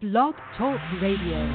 Blog Talk Radio.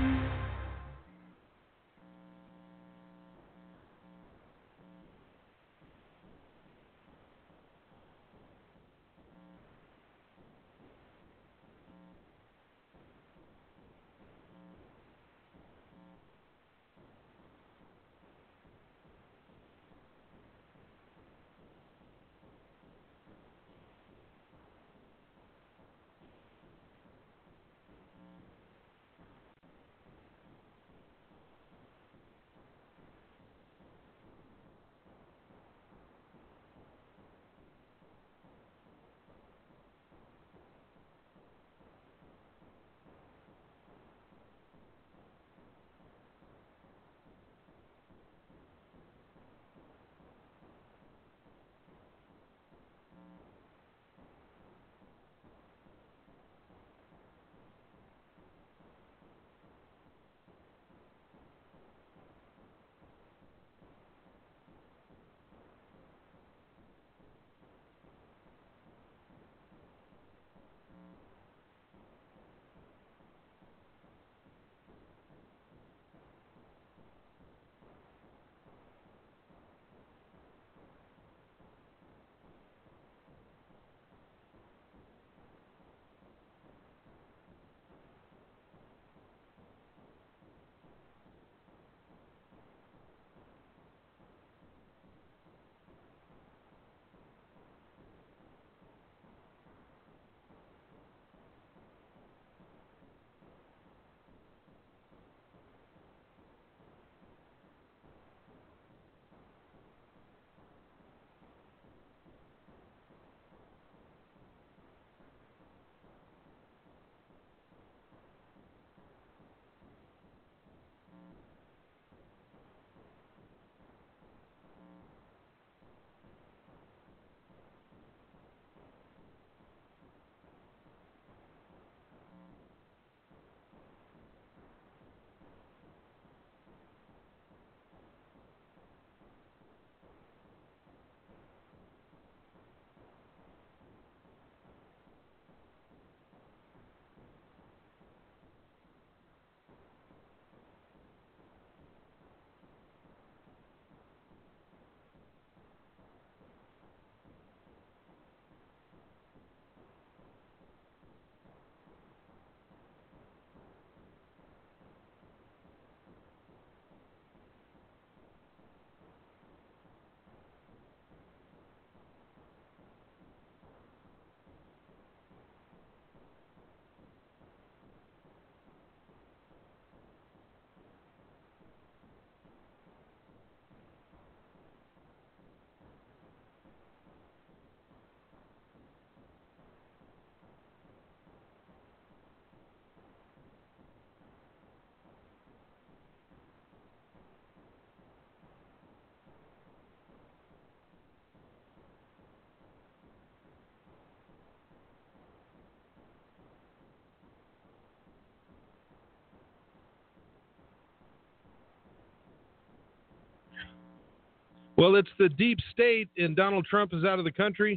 Well, it's the deep state, and Donald Trump is out of the country,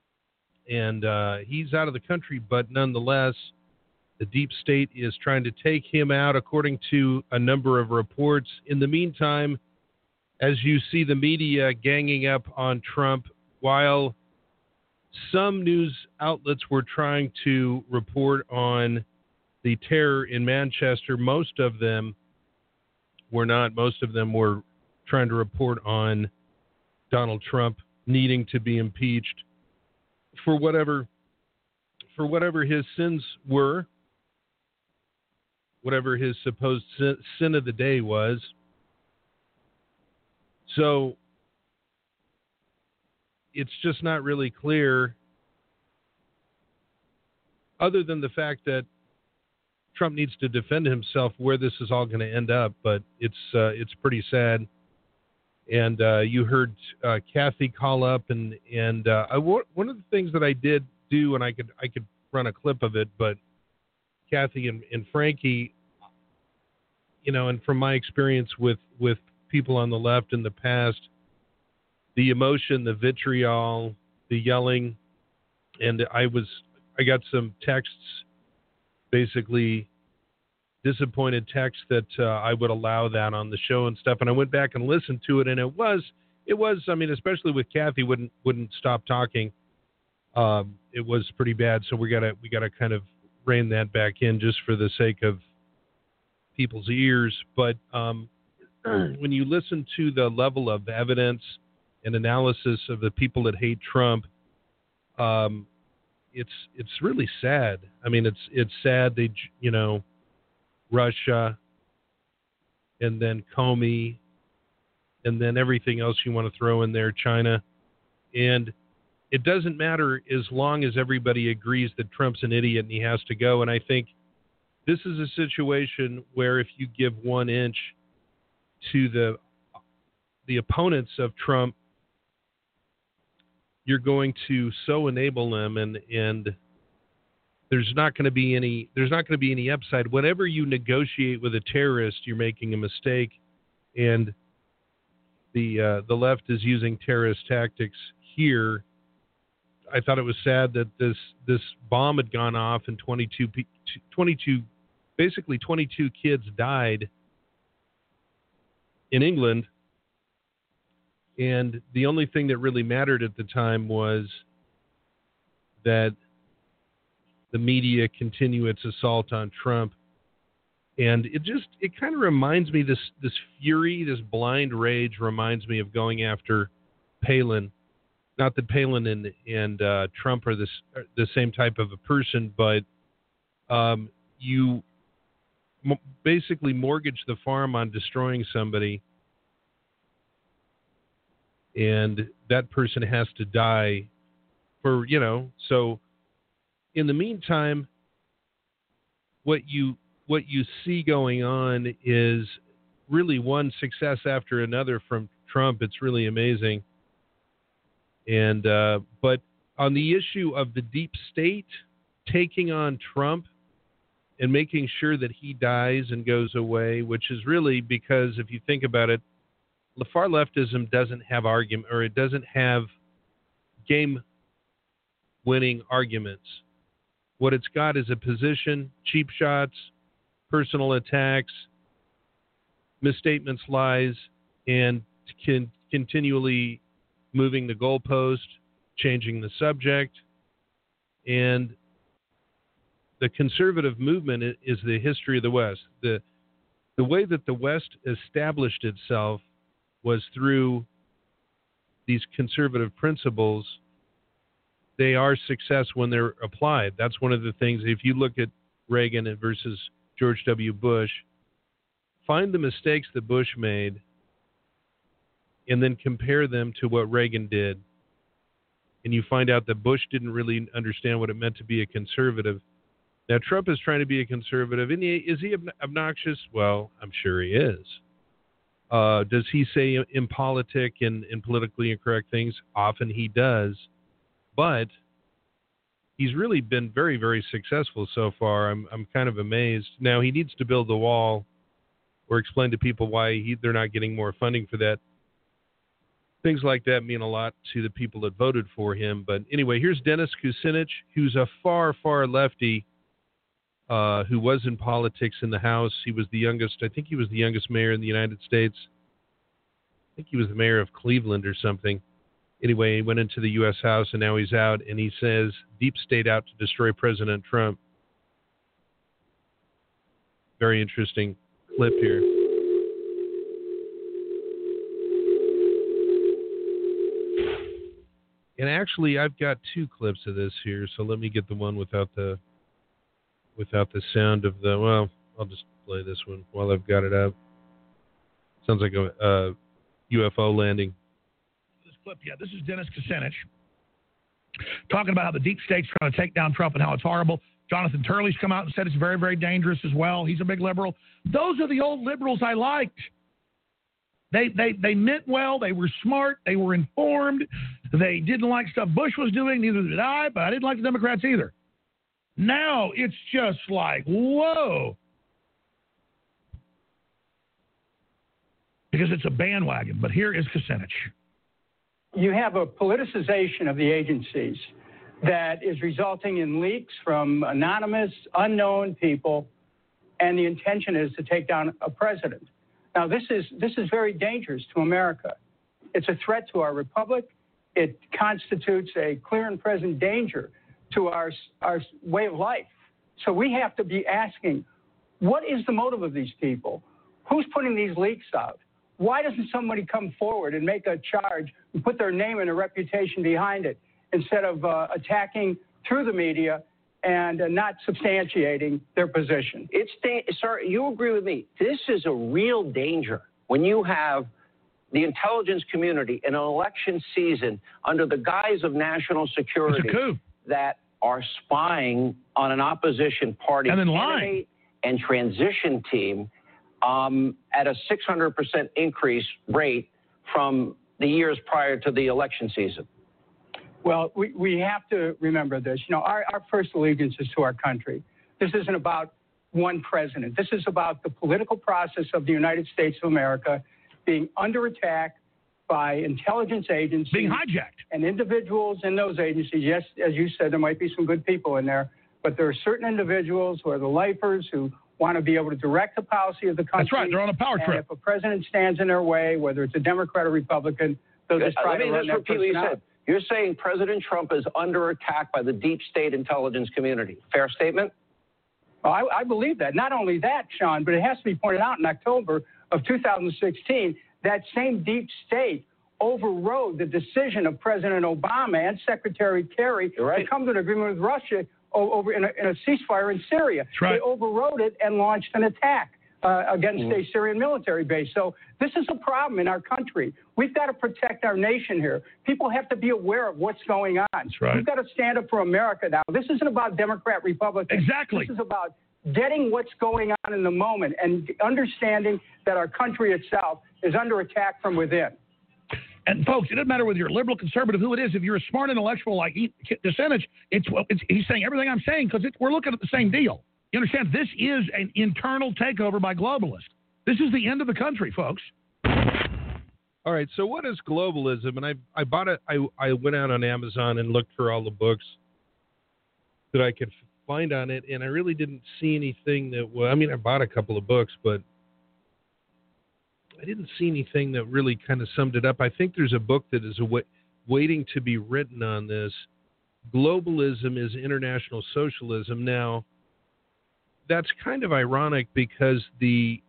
and he's out of the country, but nonetheless, the deep state is trying to take him out, according to a number of reports. In the meantime, as you see the media ganging up on Trump, while some news outlets were trying to report on the terror in Manchester, most of them were not. Most of them were trying to report on Donald Trump needing to be impeached for whatever his sins were, whatever his supposed sin of the day was. So it's just not really clear, other than the fact that Trump needs to defend himself, where this is all going to end up. But it's pretty sad. And you heard Kathy call up, and one of the things that I did do, and I could run a clip of it, but Kathy and Frankie, you know, and from my experience with people on the left in the past, the emotion, the vitriol, the yelling, and I got some texts basically disappointed text that I would allow that on the show and stuff. And I went back and listened to it, and it was. I mean, especially with Kathy, wouldn't stop talking. It was pretty bad. So we gotta kind of rein that back in just for the sake of people's ears. But when you listen to the level of evidence and analysis of the people that hate Trump, it's really sad. I mean, it's sad. They, Russia, and then Comey, and then everything else you want to throw in there, China, and it doesn't matter as long as everybody agrees that Trump's an idiot and he has to go. And I think this is a situation where if you give 1 inch to the opponents of Trump, you're going to so enable them, and there's not going to be any upside. Whenever you negotiate with a terrorist, you're making a mistake, and the left is using terrorist tactics here. I thought it was sad that this bomb had gone off and 22 kids died in England. And the only thing that really mattered at the time was that the media continue its assault on Trump. And it kind of reminds me, this fury, this blind rage reminds me of going after Palin. Not that Palin and Trump are the same type of a person, but you basically mortgage the farm on destroying somebody, and that person has to die for, so in the meantime, what you see going on is really one success after another from Trump. It's really amazing. And but on the issue of the deep state taking on Trump and making sure that he dies and goes away, which is really because if you think about it, the far leftism doesn't have argument, or it doesn't have game-winning arguments. What it's got is a position, cheap shots, personal attacks, misstatements, lies, and continually moving the goalpost, changing the subject. And the conservative movement is the history of the West. The way that the West established itself was through these conservative principles. They are success when they're applied. That's one of the things. If you look at Reagan versus George W. Bush, find the mistakes that Bush made and then compare them to what Reagan did. And you find out that Bush didn't really understand what it meant to be a conservative. Now, Trump is trying to be a conservative. And is he obnoxious? Well, I'm sure he is. Does he say impolitic and politically incorrect things? Often he does. But he's really been very, very successful so far. I'm kind of amazed. Now, he needs to build the wall or explain to people why they're not getting more funding for that. Things like that mean a lot to the people that voted for him. But anyway, here's Dennis Kucinich, who's a far, far lefty who was in politics in the House. He was the youngest. I think he was the youngest mayor in the United States. I think he was the mayor of Cleveland or something. Anyway, he went into the U.S. House, and now he's out, and he says, deep state out to destroy President Trump. Very interesting clip here. And actually, I've got two clips of this here, so let me get the one without the sound of the... Well, I'll just play this one while I've got it up. Sounds like a UFO landing. Clip. Yeah, this is Dennis Kucinich talking about how the deep state's trying to take down Trump and how it's horrible. Jonathan Turley's come out and said it's very, very dangerous as well. He's a big liberal. Those are the old liberals I liked. They meant well. They were smart. They were informed. They didn't like stuff Bush was doing. Neither did I, but I didn't like the Democrats either. Now it's just like, whoa. Because it's a bandwagon. But here is Kucinich. You have a politicization of the agencies. that is resulting in leaks from anonymous, unknown people, and the intention is to take down a president. Now, this is very dangerous to America. It's a threat to our republic. It constitutes a clear and present danger to our way of life. So we have to be asking, what is the motive of these people? Who's putting these leaks out? Why doesn't somebody come forward and make a charge and put their name and their reputation behind it instead of attacking through the media and not substantiating their position? Sir, you agree with me. This is a real danger when you have the intelligence community in an election season under the guise of national security that are spying on an opposition party and then candidate and transition team at a 600% increase rate from the years prior to the election season. Well, we have to remember this. You know, our first allegiance is to our country. This isn't about one president. This is about the political process of the United States of America being under attack by intelligence agencies. Being hijacked. And individuals in those agencies. Yes, as you said, there might be some good people in there, but there are certain individuals who are the lifers who want to be able to direct the policy of the country. That's right. They're on a power trip. And if a president stands in their way, whether it's a Democrat or Republican, they'll just try to run that person out. You're saying President Trump is under attack by the deep state intelligence community. Fair statement? Well, I believe that. Not only that, Sean, but it has to be pointed out in October of 2016, that same deep state overrode the decision of President Obama and Secretary Kerry to come to an agreement with Russia over in a ceasefire in Syria. Right. They overrode it and launched an attack against a Syrian military base. So this is a problem in our country. We've got to protect our nation here. People have to be aware of what's going on. That's right. We've got to stand up for America now. This isn't about Democrat, Republican. Exactly. This is about getting what's going on in the moment and understanding that our country itself is under attack from within. And, folks, it doesn't matter whether you're liberal, conservative, who it is. If you're a smart intellectual like DeSantis, he's saying everything I'm saying because we're looking at the same deal. You understand? This is an internal takeover by globalists. This is the end of the country, folks. All right, so what is globalism? And I bought it. I went out on Amazon and looked for all the books that I could find on it, and I really didn't see anything that, well, I mean, I bought a couple of books, but I didn't see anything that really kind of summed it up. I think there's a book that is waiting to be written on this. Globalism is international socialism. Now, that's kind of ironic because the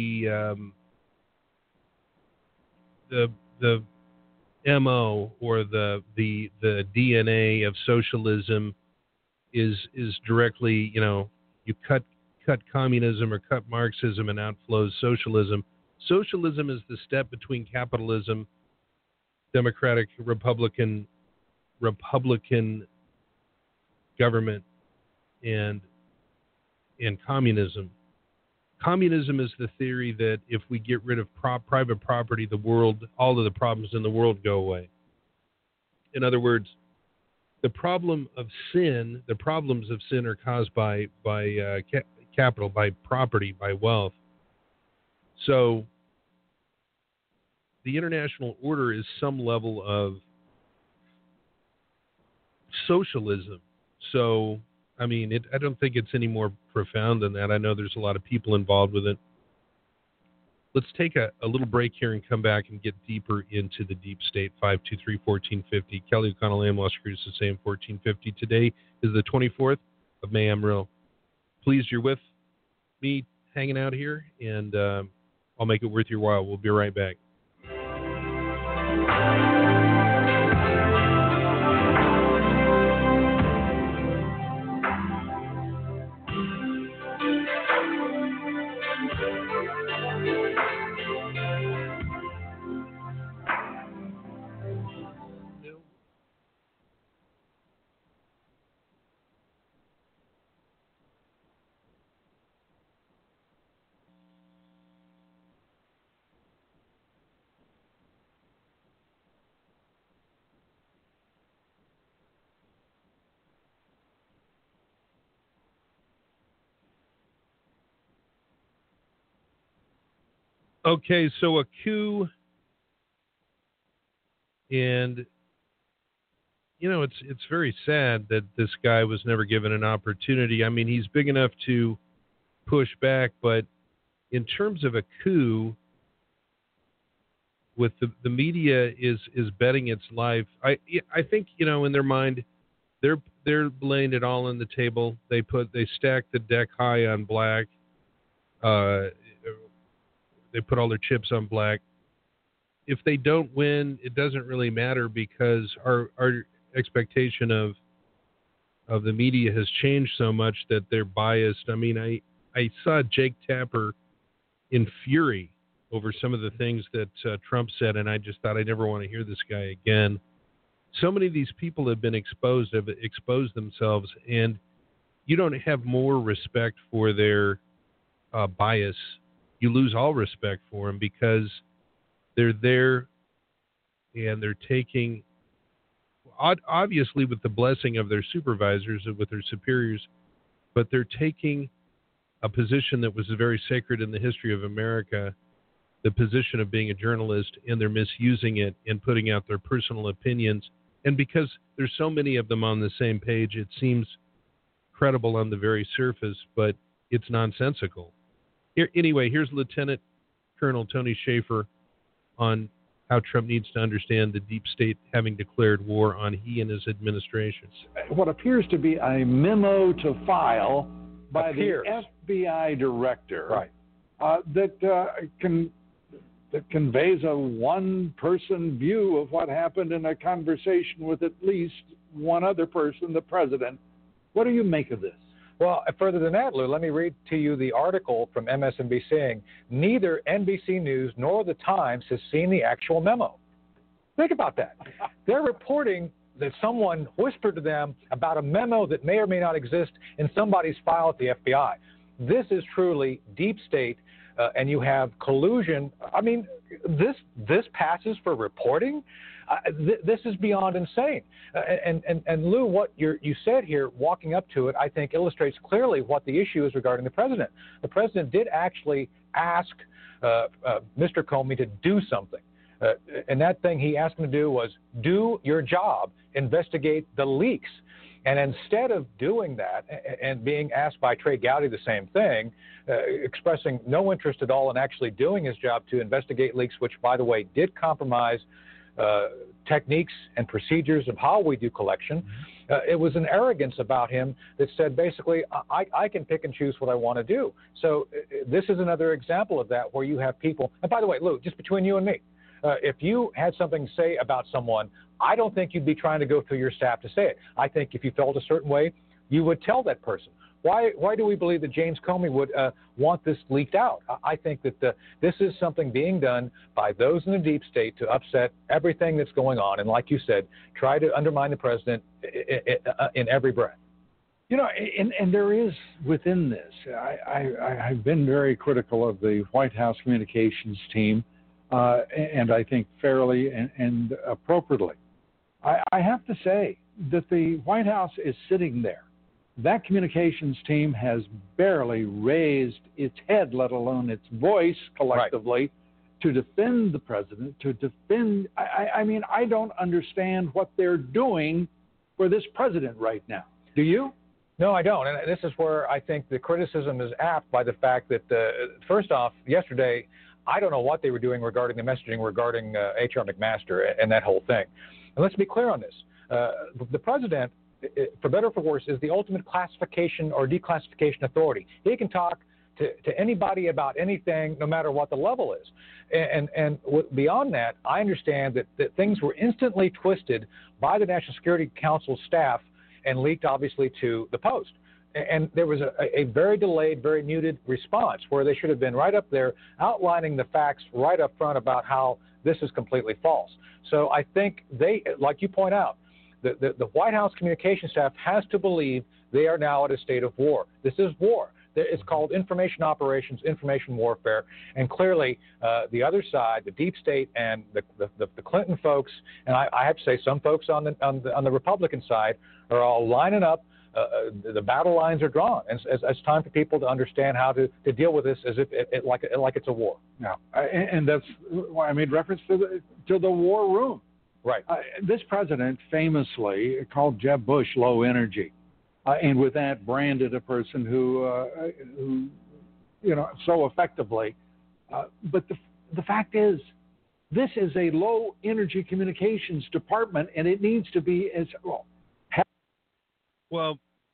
MO or the DNA of socialism is directly, you know, you cut communism or cut Marxism and out flows socialism. Socialism is the step between capitalism, democratic Republican government, and communism. Communism is the theory that if we get rid of private property, all of the problems in the world go away. In other words, the problems of sin are caused by capital, by property, by wealth. So the international order is some level of socialism. So, I mean, I don't think it's any more profound than that. I know there's a lot of people involved with it. Let's take a little break here and come back and get deeper into the deep state. 523-1450. Kelly O'Connell, AM Las Cruces, AM 1450. Today is the 24th of May. I'm real pleased you're with me hanging out here, and I'll make it worth your while. We'll be right back. Okay, so a coup and it's very sad that this guy was never given an opportunity. I mean, he's big enough to push back, but in terms of a coup, with the media is betting its life. I think in their mind, they're laying it all on the table. They stack the deck high on black. They put all their chips on black. If they don't win, it doesn't really matter because our expectation of the media has changed so much that they're biased. I mean, I saw Jake Tapper in fury over some of the things that Trump said, and I just thought I never want to hear this guy again. So many of these people have exposed themselves, and you don't have more respect for their bias. You lose all respect for them because they're there and they're taking, obviously with the blessing of their supervisors and with their superiors, but they're taking a position that was very sacred in the history of America, the position of being a journalist, and they're misusing it and putting out their personal opinions. And because there's so many of them on the same page, it seems credible on the very surface, but it's nonsensical. Anyway, here's Lieutenant Colonel Tony Shaffer on how Trump needs to understand the deep state having declared war on he and his administration. What appears to be a memo to file by the FBI director, right, that conveys a one-person view of what happened in a conversation with at least one other person, the president. What do you make of this? Well, further than that, Lou, let me read to you the article from MSNBC saying, neither NBC News nor The Times has seen the actual memo. Think about that. They're reporting that someone whispered to them about a memo that may or may not exist in somebody's file at the FBI. This is truly deep state, and you have collusion. I mean, this passes for reporting? This is beyond insane. And Lou, what you said here, walking up to it, I think illustrates clearly what the issue is regarding the president. The president did actually ask Mr. Comey to do something. And that thing he asked him to do was do your job, investigate the leaks. And instead of doing that and being asked by Trey Gowdy the same thing, expressing no interest at all in actually doing his job to investigate leaks, which, by the way, did compromise techniques and procedures of how we do collection. It was an arrogance about him that said, basically, I can pick and choose what I want to do. So this is another example of that where you have people. And by the way, Lou, just between you and me, if you had something to say about someone, I don't think you'd be trying to go through your staff to say it. I think if you felt a certain way, you would tell that person. Why do we believe that James Comey would want this leaked out? I think that this is something being done by those in the deep state to upset everything that's going on. And like you said, try to undermine the president in every breath. You know, and there is within this, I've been very critical of the White House communications team, and I think fairly and appropriately. I have to say that the White House is sitting there. That communications team has barely raised its head, let alone its voice collectively, to defend the president, to defend. I mean, I don't understand what they're doing for this president right now. Do you? No, I don't. And this is where I think the criticism is apt by the fact that, first off, yesterday, I don't know what they were doing regarding the messaging regarding H.R. McMaster and that whole thing. And let's be clear on this. The president, for better or for worse, is the ultimate classification or declassification authority. He can talk to anybody about anything, no matter what the level is. And beyond that, I understand that things were instantly twisted by the National Security Council staff and leaked, obviously, to the Post. And there was a very delayed, very muted response where they should have been right up there outlining the facts right up front about how this is completely false. So I think they, like you point out, the White House communication staff has to believe they are now at a state of war. This is war. It's called information operations, information warfare, and clearly the other side, the deep state, and the Clinton folks, and I have to say some folks on the Republican side are all lining up. The battle lines are drawn, and it's time for people to understand how to deal with this as if like it's a war. Yeah, and that's why I made reference to the war room. Right. This president famously called Jeb Bush low energy, and with that branded a person who so effectively. But the fact is, this is a low energy communications department, and it needs to be as well. Well,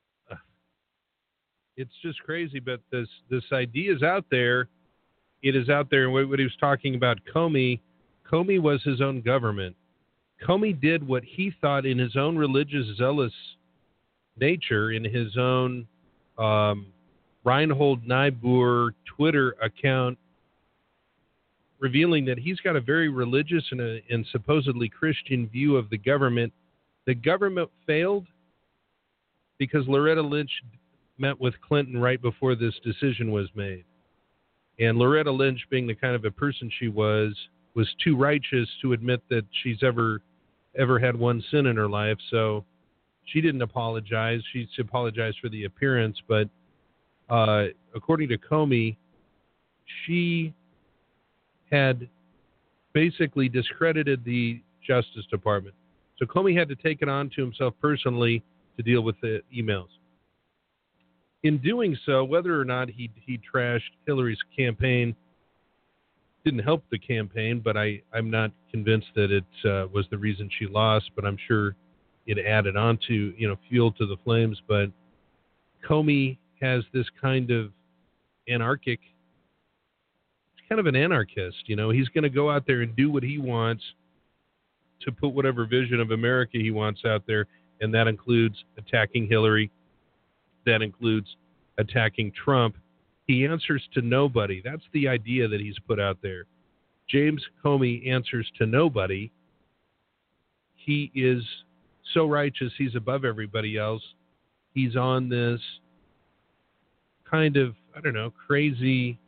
it's just crazy, but this idea is out there. It is out there, and what he was talking about, Comey was his own government. Comey did what he thought in his own religious, zealous nature, in his own Reinhold Niebuhr Twitter account, revealing that he's got a very religious and supposedly Christian view of the government. The government failed because Loretta Lynch met with Clinton right before this decision was made. And Loretta Lynch, being the kind of a person she was too righteous to admit that she's ever had one sin in her life. So she didn't apologize. She apologized for the appearance. But according to Comey, she had basically discredited the Justice Department. So Comey had to take it on to himself personally to deal with the emails. In doing so, whether or not he trashed Hillary's campaign didn't help the campaign, but I'm not convinced that it was the reason she lost, but I'm sure it added on to, fuel to the flames. But Comey has this kind of anarchic, he's kind of an anarchist, he's going to go out there and do what he wants to put whatever vision of America he wants out there, and that includes attacking Hillary, that includes attacking Trump. He answers to nobody. That's the idea that he's put out there. James Comey answers to nobody. He is so righteous, he's above everybody else. He's on this kind of, crazy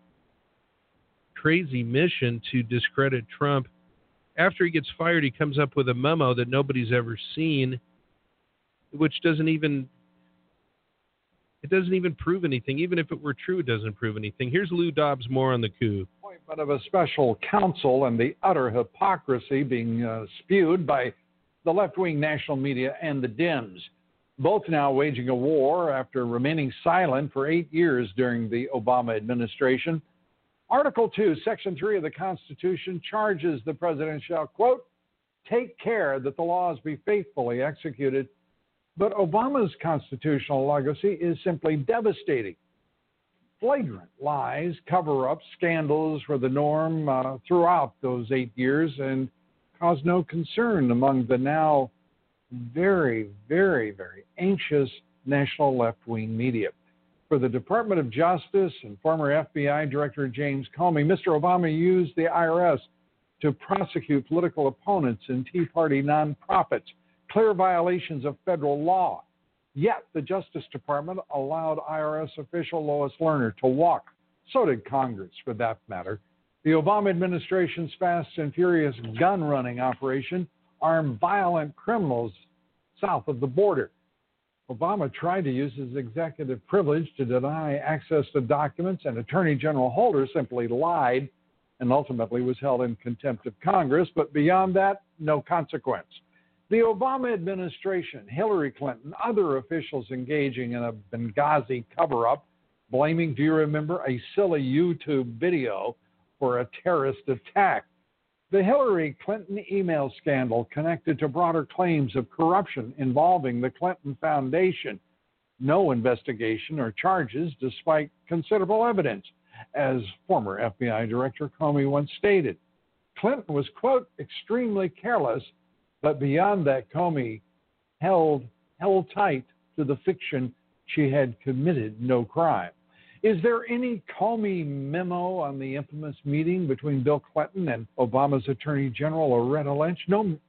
mission to discredit Trump. After he gets fired, he comes up with a memo that nobody's ever seen, which doesn't even prove anything. Even if it were true, it doesn't prove anything. Here's Lou Dobbs more on the coup. Appointment of a special counsel and the utter hypocrisy being spewed by the left-wing national media and the Dems, both now waging a war after remaining silent for 8 years during the Obama administration. Article 2, Section 3 of the Constitution charges the president shall, quote, take care that the laws be faithfully executed. But Obama's constitutional legacy is simply devastating. Flagrant lies, cover-ups, scandals were the norm throughout those 8 years and caused no concern among the now very, very, very anxious national left-wing media. For the Department of Justice and former FBI Director James Comey, Mr. Obama used the IRS to prosecute political opponents and Tea Party nonprofits, clear violations of federal law. Yet the Justice Department allowed IRS official Lois Lerner to walk. So did Congress, for that matter. The Obama administration's fast and furious gun-running operation armed violent criminals south of the border. Obama tried to use his executive privilege to deny access to documents, and Attorney General Holder simply lied and ultimately was held in contempt of Congress. But beyond that, no consequence. The Obama administration, Hillary Clinton, other officials engaging in a Benghazi cover-up, blaming, do you remember, a silly YouTube video for a terrorist attack. The Hillary Clinton email scandal connected to broader claims of corruption involving the Clinton Foundation. No investigation or charges despite considerable evidence, as former FBI Director Comey once stated. Clinton was, quote, extremely careless, but beyond that, Comey held tight to the fiction she had committed no crime. Is there any Comey memo on the infamous meeting between Bill Clinton and Obama's Attorney General Loretta Lynch? No,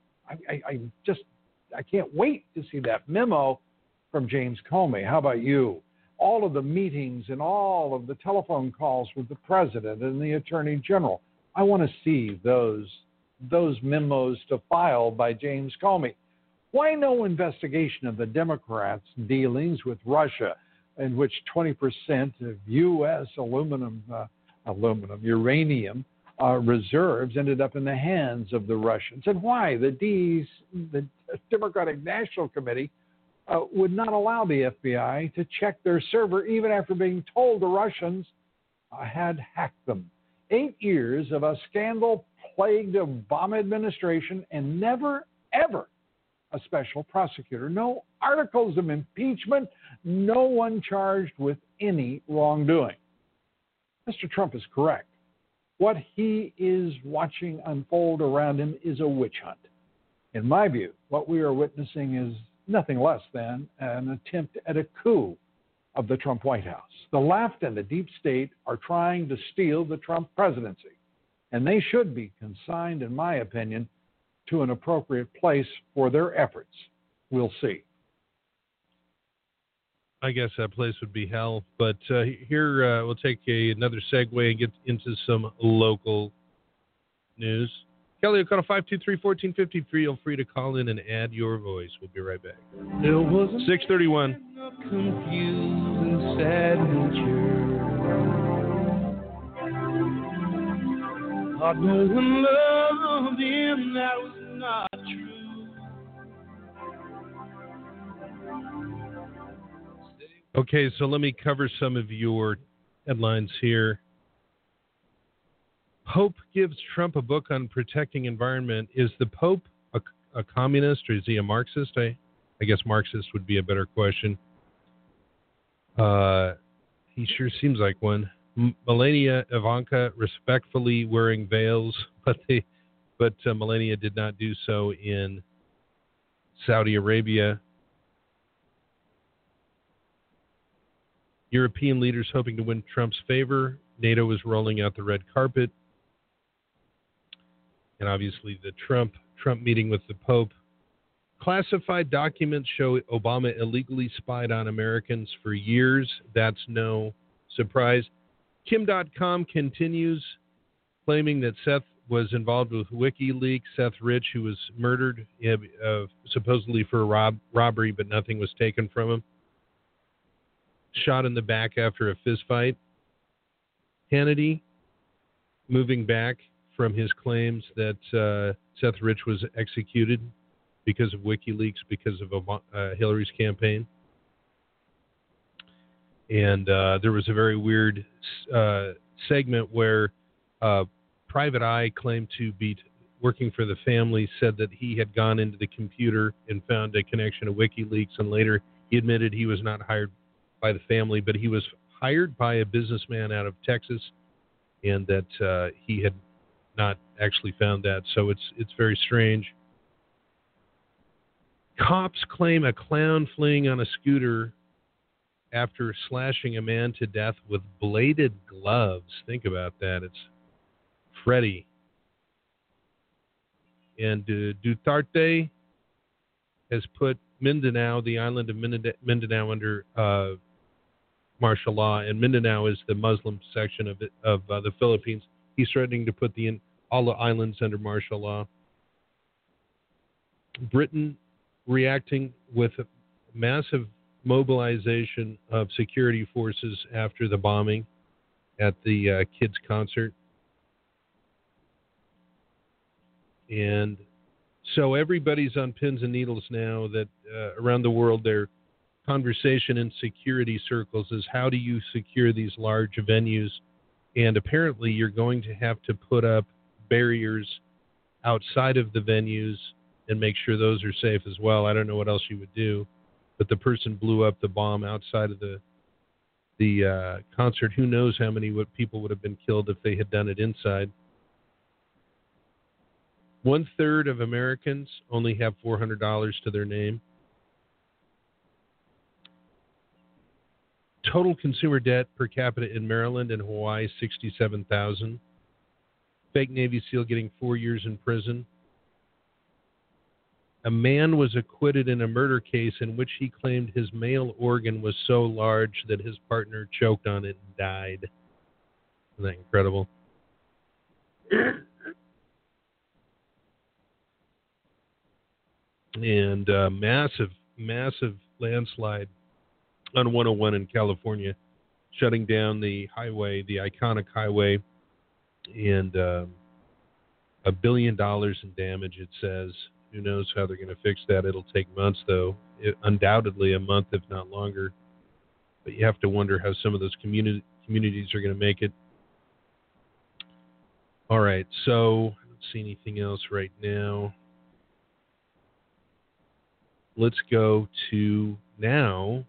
I can't wait to see that memo from James Comey. How about you? All of the meetings and all of the telephone calls with the president and the Attorney General. I want to see those memos to file by James Comey. Why no investigation of the Democrats' dealings with Russia, in which 20% of U.S. uranium reserves ended up in the hands of the Russians. And why? The Democratic National Committee would not allow the FBI to check their server even after being told the Russians had hacked them. 8 years of a scandal-plagued Obama administration and never, ever a special prosecutor. No articles of impeachment, no one charged with any wrongdoing. Mr. Trump is correct. What he is watching unfold around him is a witch hunt. In my view, what we are witnessing is nothing less than an attempt at a coup of the Trump White House. The left and the deep state are trying to steal the Trump presidency, and they should be consigned, in my opinion, to an appropriate place for their efforts. We'll see. I guess that place would be hell. But here we'll take another segue and get into some local news. Kelly O'Connell, 523-1450. Feel free to call in and add your voice. We'll be right back. 6:31. Confused and sad nature. Not no one loved him, that was not true. Okay, so let me cover some of your headlines here. Pope gives Trump a book on protecting environment. Is the Pope a communist or is he a Marxist? I guess Marxist would be a better question. He sure seems like one. Melania, Ivanka respectfully wearing veils, but Melania did not do so in Saudi Arabia. European leaders hoping to win Trump's favor. NATO is rolling out the red carpet. And obviously the Trump meeting with the Pope. Classified documents show Obama illegally spied on Americans for years. That's no surprise. Kim.com continues claiming that Seth was involved with WikiLeaks. Seth Rich, who was murdered supposedly for a robbery, but nothing was taken from him. Shot in the back after a fist fight. Hannity moving back from his claims that Seth Rich was executed because of WikiLeaks, because of Hillary's campaign. And there was a very weird segment where Private Eye claimed to be working for the family, said that he had gone into the computer and found a connection to WikiLeaks, and later he admitted he was not hired by the family, but he was hired by a businessman out of Texas, and that he had not actually found that. So it's very strange. Cops claim a clown fleeing on a scooter after slashing a man to death with bladed gloves. Think about that. It's Freddy. And Duterte has put Mindanao, the island of Mindanao, under martial law, and Mindanao is the Muslim section of the Philippines. He's threatening to put all the islands under martial law. Britain reacting with a massive mobilization of security forces after the bombing at the kids' concert. And so everybody's on pins and needles now that around the world, their conversation in security circles is how do you secure these large venues? And apparently you're going to have to put up barriers outside of the venues and make sure those are safe as well. I don't know what else you would do, but the person blew up the bomb outside of the concert. Who knows how many people would have been killed if they had done it inside. 1/3 of Americans only have $400 to their name. Total consumer debt per capita in Maryland and Hawaii, $67,000. Fake Navy SEAL getting 4 years in prison. A man was acquitted in a murder case in which he claimed his male organ was so large that his partner choked on it and died. Isn't that incredible? And massive landslide on 101 in California, shutting down the highway, the iconic highway and $1 billion in damage, it says. Who knows how they're going to fix that? It'll take months, though. Undoubtedly a month, if not longer. But you have to wonder how some of those communities are going to make it. All right, so I don't see anything else right now. Let's go to now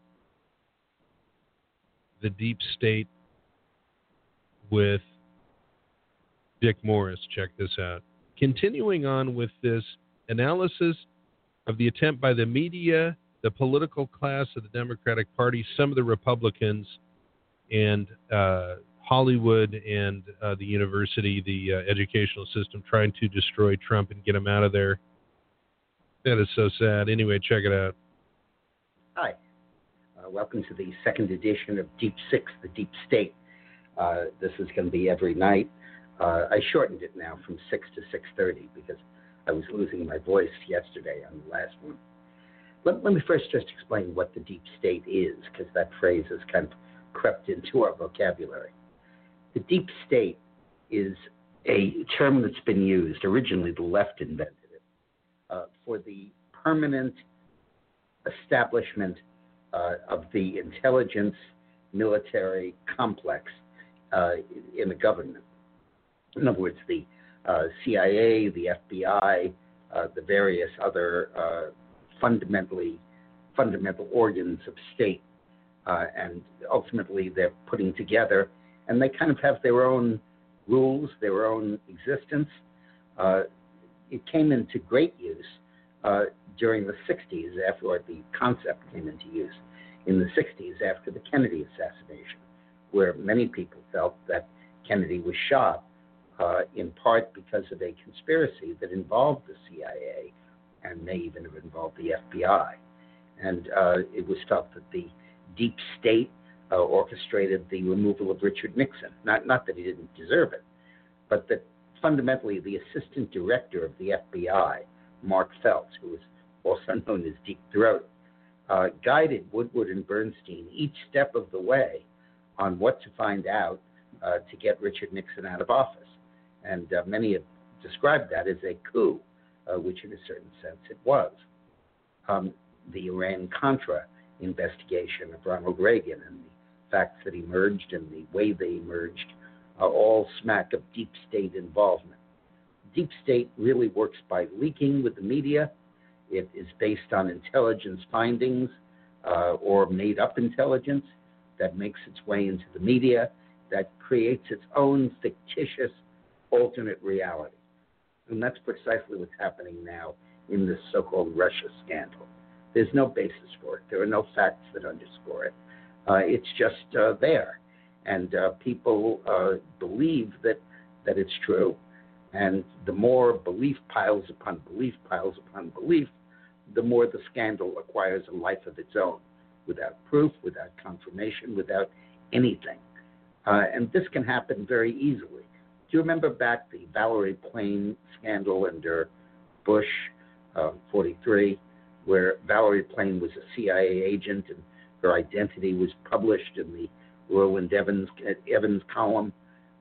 the deep state with Dick Morris. Check this out. Continuing on with this analysis of the attempt by the media, the political class of the Democratic Party, some of the Republicans, and Hollywood and the university, the educational system, trying to destroy Trump and get him out of there. That is so sad. Anyway, check it out. Hi. Welcome to the second edition of Deep Six, the Deep State. This is going to be every night. I shortened it now from 6 to 6:30 because I was losing my voice yesterday on the last one. Let me first just explain what the deep state is, because that phrase has kind of crept into our vocabulary. The deep state is a term that's been used. Originally, the left invented it for the permanent establishment of the intelligence military complex in the government. In other words, the CIA, the FBI, the various other fundamental organs of state, and ultimately they're putting together, and they kind of have their own rules, their own existence. It came into great use during the 60s, after the concept came into use in the 60s after the Kennedy assassination, where many people felt that Kennedy was shot in part because of a conspiracy that involved the CIA and may even have involved the FBI. And it was felt that the deep state orchestrated the removal of Richard Nixon. Not that he didn't deserve it, but that fundamentally the assistant director of the FBI, Mark Feltz, who was also known as Deep Throat, guided Woodward and Bernstein each step of the way on what to find out to get Richard Nixon out of office. And many have described that as a coup, which in a certain sense it was. The Iran-Contra investigation of Ronald Reagan and the facts that emerged and the way they emerged all smack of deep state involvement. Deep state really works by leaking with the media. It is based on intelligence findings or made-up intelligence that makes its way into the media, that creates its own fictitious alternate reality. And that's precisely what's happening now in this so-called Russia scandal. There's no basis for it. There are no facts that underscore it. It's just there. And people believe that it's true. And the more belief piles upon belief piles upon belief, the more the scandal acquires a life of its own, without proof, without confirmation, without anything. And this can happen very easily. Do you remember back the Valerie Plame scandal under Bush 43, where Valerie Plame was a CIA agent and her identity was published in the Roland Evans column,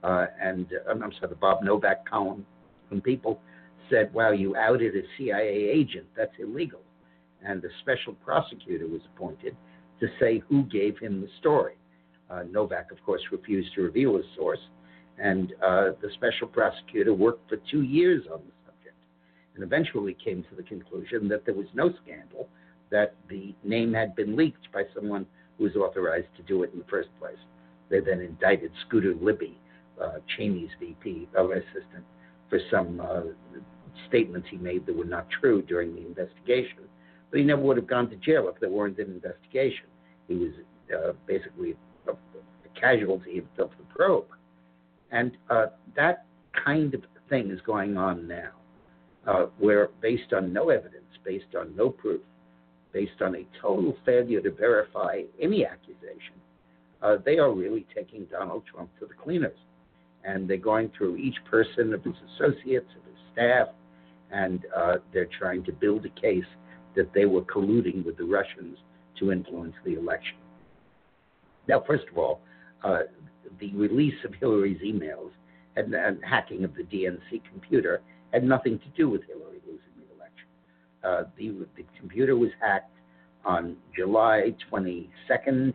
the Bob Novak column, and people said, wow, you outed a CIA agent, that's illegal. And a special prosecutor was appointed to say who gave him the story. Novak, of course, refused to reveal his source, and the special prosecutor worked for 2 years on the subject and eventually came to the conclusion that there was no scandal, that the name had been leaked by someone who was authorized to do it in the first place. They then indicted Scooter Libby, Cheney's VP, assistant, for some statements he made that were not true during the investigation. But he never would have gone to jail if there weren't an investigation. He was basically a casualty of the probe. And that kind of thing is going on now, where based on no evidence, based on no proof, based on a total failure to verify any accusation, they are really taking Donald Trump to the cleaners. And they're going through each person of his associates, of his staff, and they're trying to build a case that they were colluding with the Russians to influence the election. Now, first of all, the release of Hillary's emails and hacking of the DNC computer had nothing to do with Hillary losing the election. The computer was hacked on July 22nd,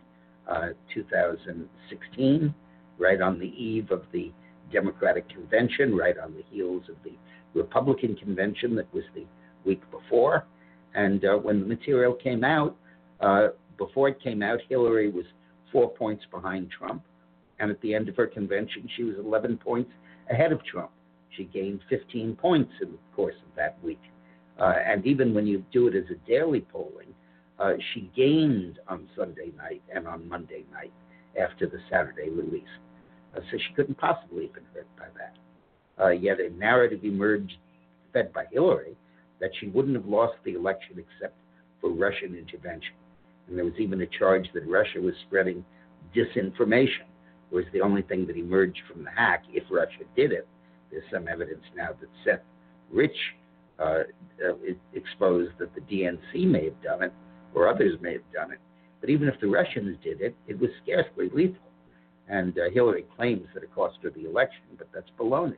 2016, right on the eve of the Democratic convention, right on the heels of the Republican convention that was the week before. And when the material came out, before it came out, Hillary was 4 points behind Trump. And at the end of her convention, she was 11 points ahead of Trump. She gained 15 points in the course of that week. And even when you do it as a daily polling, she gained on Sunday night and on Monday night after the Saturday release. So she couldn't possibly have been hurt by that. Yet a narrative emerged, fed by Hillary, that she wouldn't have lost the election except for Russian intervention. And there was even a charge that Russia was spreading disinformation. It was the only thing that emerged from the hack. If Russia did it, there's some evidence now that Seth Rich exposed that the DNC may have done it, or others may have done it. But even if the Russians did it, it was scarcely lethal. And Hillary claims that it cost her the election, but that's baloney.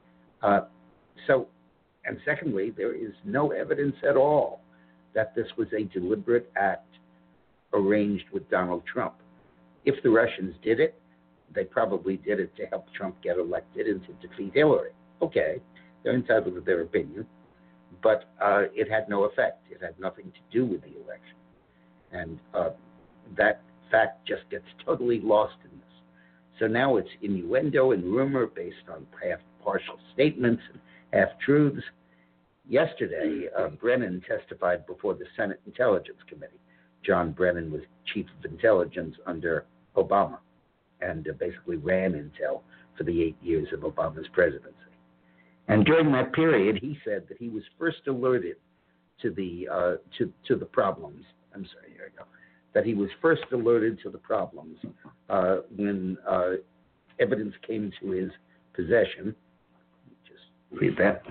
And secondly, there is no evidence at all that this was a deliberate act arranged with Donald Trump. If the Russians did it, they probably did it to help Trump get elected and to defeat Hillary. Okay, they're entitled to their opinion, but it had no effect. It had nothing to do with the election. And that fact just gets totally lost in this. So now it's innuendo and rumor based on partial statements and half-truths. Yesterday, Brennan testified before the Senate Intelligence Committee. John Brennan was chief of intelligence under Obama and basically ran Intel for the 8 years of Obama's presidency. And during that period, he said that he was first alerted to the problems. I'm sorry, here I go. That he was first alerted to the problems when evidence came to his possession. Just read that.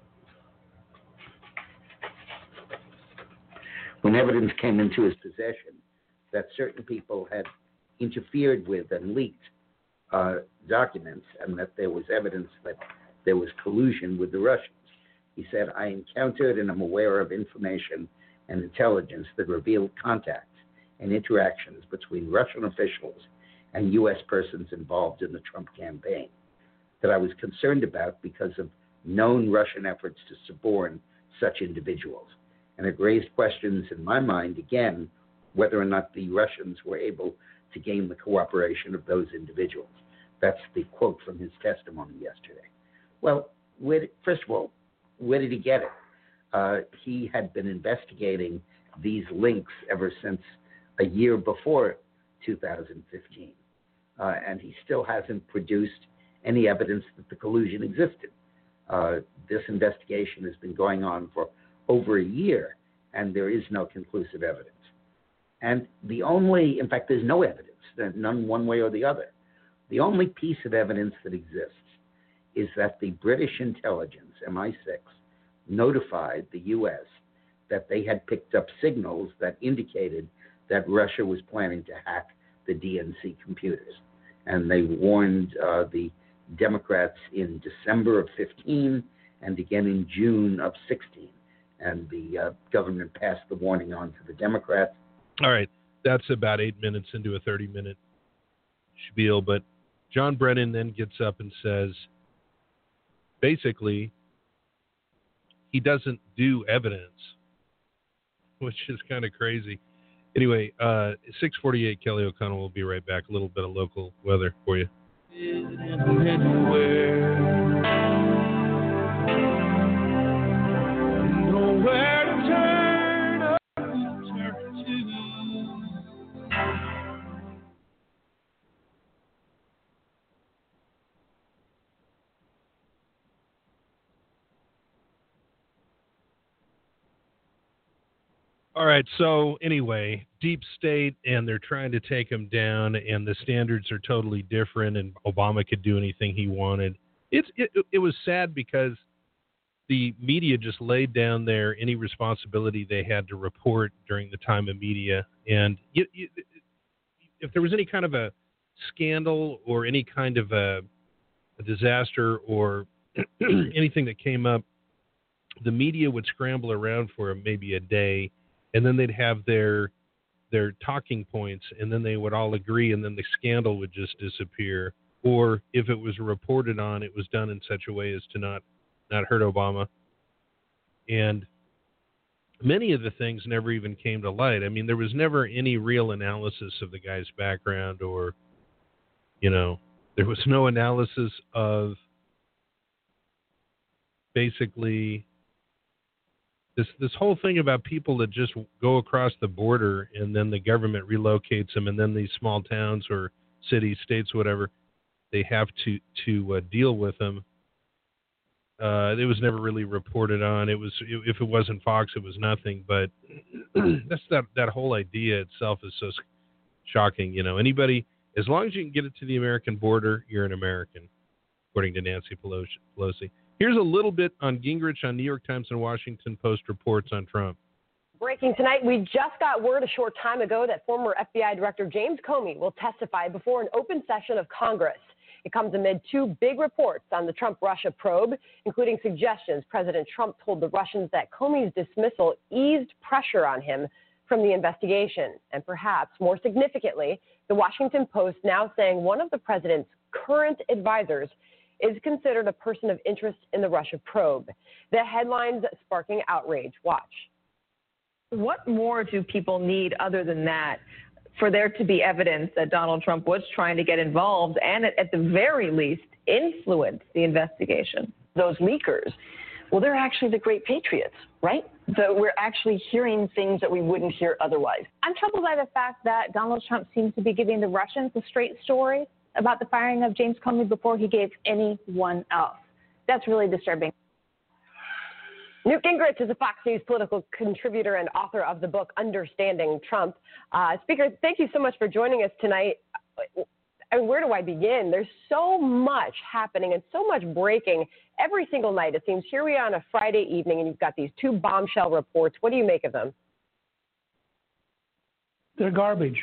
When evidence came into his possession that certain people had interfered with and leaked documents, and that there was evidence that there was collusion with the Russians. He said, I encountered and am aware of information and intelligence that revealed contacts and interactions between Russian officials and U.S. persons involved in the Trump campaign that I was concerned about because of known Russian efforts to suborn such individuals. And it raised questions in my mind, again, whether or not the Russians were able to gain the cooperation of those individuals. That's the quote from his testimony yesterday. Well, first of all, where did he get it? He had been investigating these links ever since a year before 2015, and he still hasn't produced any evidence that the collusion existed. This investigation has been going on for over a year, and there is no conclusive evidence. And in fact, there's no evidence, none one way or the other. The only piece of evidence that exists is that the British intelligence, MI6, notified the U.S. that they had picked up signals that indicated that Russia was planning to hack the DNC computers. And they warned the Democrats in December of 15 and again in June of 16. And the government passed the warning on to the Democrats. All right. That's about 8 minutes into a 30-minute spiel. But John Brennan then gets up and says, basically, he doesn't do evidence, which is kind of crazy. Anyway, 6:48, Kelly O'Connell will be right back. A little bit of local weather for you. Nowhere to turn up, turn to. All right, so anyway, deep state, and they're trying to take him down, and the standards are totally different, and Obama could do anything he wanted. It was sad because the media just laid down there any responsibility they had to report during the time of media, and if there was any kind of a scandal or any kind of a a disaster or anything that came up, the media would scramble around for maybe a day, and then they'd have their talking points, and then they would all agree, and then the scandal would just disappear. Or if it was reported on, it was done in such a way as to not hurt Obama. And many of the things never even came to light. I mean, there was never any real analysis of the guy's background, or, there was no analysis of basically this whole thing about people that just go across the border and then the government relocates them, and then these small towns or cities, states, whatever, they have to deal with them. It was never really reported on. If it wasn't Fox, it was nothing. But that's that whole idea itself is so shocking. Anybody, as long as you can get it to the American border, you're an American, according to Nancy Pelosi. Here's a little bit on Gingrich on New York Times and Washington Post reports on Trump. Breaking tonight, we just got word a short time ago that former FBI Director James Comey will testify before an open session of Congress. It comes amid two big reports on the Trump-Russia probe, including suggestions President Trump told the Russians that Comey's dismissal eased pressure on him from the investigation. And perhaps more significantly, the Washington Post now saying one of the president's current advisors is considered a person of interest in the Russia probe. The headlines sparking outrage. Watch. What more do people need other than that for there to be evidence that Donald Trump was trying to get involved and at the very least influence the investigation? Those leakers, well, they're actually the great patriots, right? So we're actually hearing things that we wouldn't hear otherwise. I'm troubled by the fact that Donald Trump seems to be giving the Russians a straight story about the firing of James Comey before he gave anyone else. That's really disturbing. Newt Gingrich is a Fox News political contributor and author of the book Understanding Trump. Speaker, thank you so much for joining us tonight. And where do I begin? There's so much happening and so much breaking every single night, it seems. Here we are on a Friday evening, and you've got these two bombshell reports. What do you make of them? They're garbage.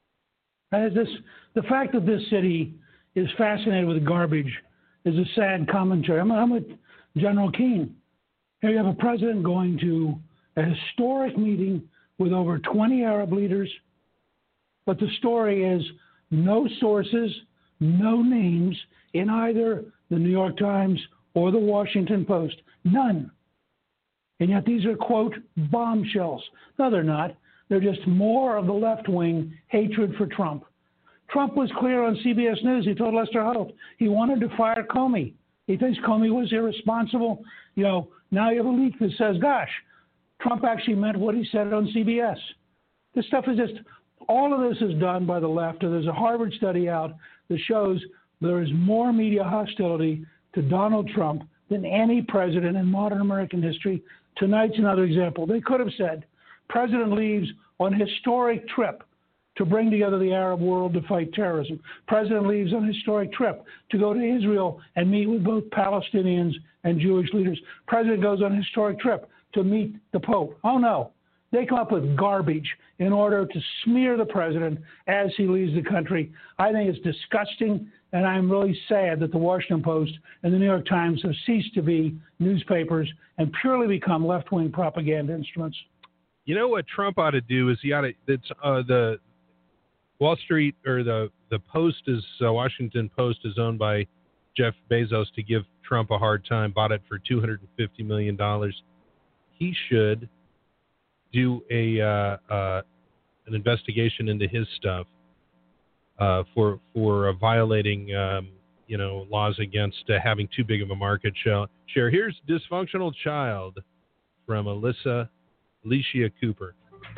The fact that this city is fascinated with garbage is a sad commentary. I'm with General Keane. Here you have a president going to a historic meeting with over 20 Arab leaders, but the story is no sources, no names in either the New York Times or the Washington Post. None. And yet these are, quote, bombshells. No, they're not. They're just more of the left-wing hatred for Trump. Trump was clear on CBS News. He told Lester Holt he wanted to fire Comey. He thinks Comey was irresponsible. Now you have a leak that says, gosh, Trump actually meant what he said on CBS. This stuff is just, all of this is done by the left. There's a Harvard study out that shows there is more media hostility to Donald Trump than any president in modern American history. Tonight's another example. They could have said, President leaves on historic trip to bring together the Arab world to fight terrorism. President leaves on a historic trip to go to Israel and meet with both Palestinians and Jewish leaders. President goes on a historic trip to meet the Pope. Oh, no. They come up with garbage in order to smear the president as he leaves the country. I think it's disgusting, and I'm really sad that the Washington Post and the New York Times have ceased to be newspapers and purely become left-wing propaganda instruments. You know what Trump ought to do is the Wall Street or the Post is Washington Post is owned by Jeff Bezos to give Trump a hard time. Bought it for $250 million. He should do an investigation into his stuff for violating laws against having too big of a market share. Here's Dysfunctional Child from Alicia Cooper.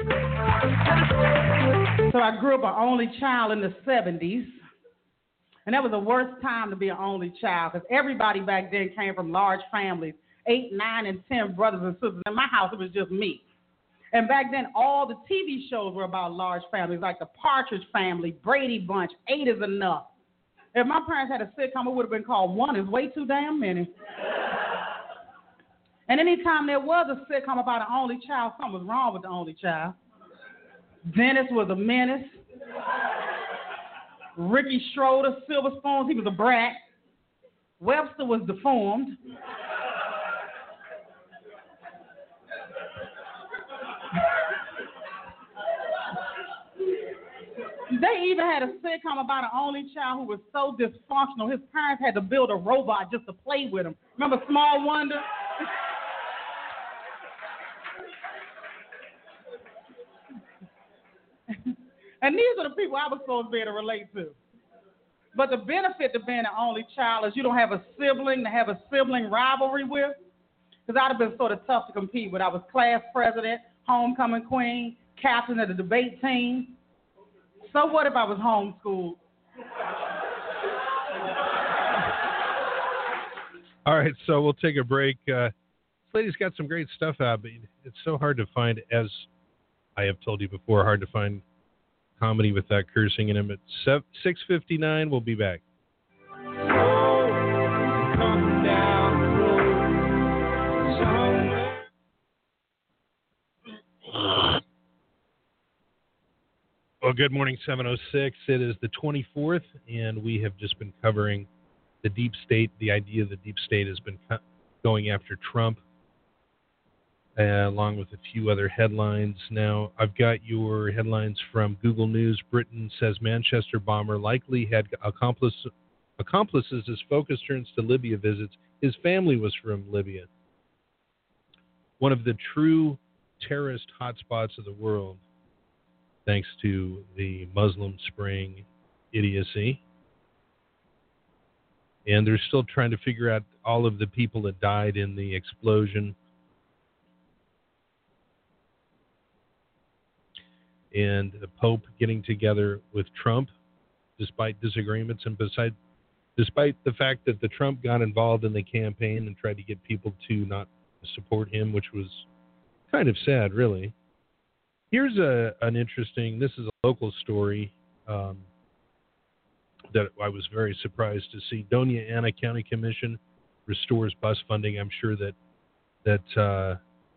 So I grew up an only child in the 70s, and that was the worst time to be an only child because everybody back then came from large families, 8, 9, and 10 brothers and sisters. In my house, it was just me. And back then, all the TV shows were about large families, like the Partridge Family, Brady Bunch, 8 is enough. If my parents had a sitcom, it would have been called 1 is way too damn many. And anytime there was a sitcom about an only child, something was wrong with the only child. Dennis was a menace. Ricky Schroeder, Silver Spoons, he was a brat. Webster was deformed. They even had a sitcom about an only child who was so dysfunctional, his parents had to build a robot just to play with him. Remember Small Wonder? And these are the people I was supposed to be able to relate to. But the benefit to being an only child is you don't have a sibling to have a sibling rivalry with. Because I'd have been sort of tough to compete with. I was class president, homecoming queen, captain of the debate team. So what if I was homeschooled? All right, so we'll take a break. This lady's got some great stuff out, but it's so hard to find, as I have told you before, hard to find comedy with that cursing in them. At 6:59, we'll be back. Well, good morning, 706. It is the 24th, and we have just been covering the deep state. The idea of the deep state has been going after Trump, along with a few other headlines. Now, I've got your headlines from Google News. Britain says Manchester bomber likely had accomplices as focus turns to Libya visits. His family was from Libya. One of the true terrorist hotspots of the world, thanks to the Muslim Spring idiocy. And they're still trying to figure out all of the people that died in the explosion. And the Pope getting together with Trump, despite disagreements, and despite the fact that the Trump got involved in the campaign and tried to get people to not support him, which was kind of sad, really. Here's an interesting, this is a local story that I was very surprised to see. Doña Ana County Commission restores bus funding. I'm sure that Ben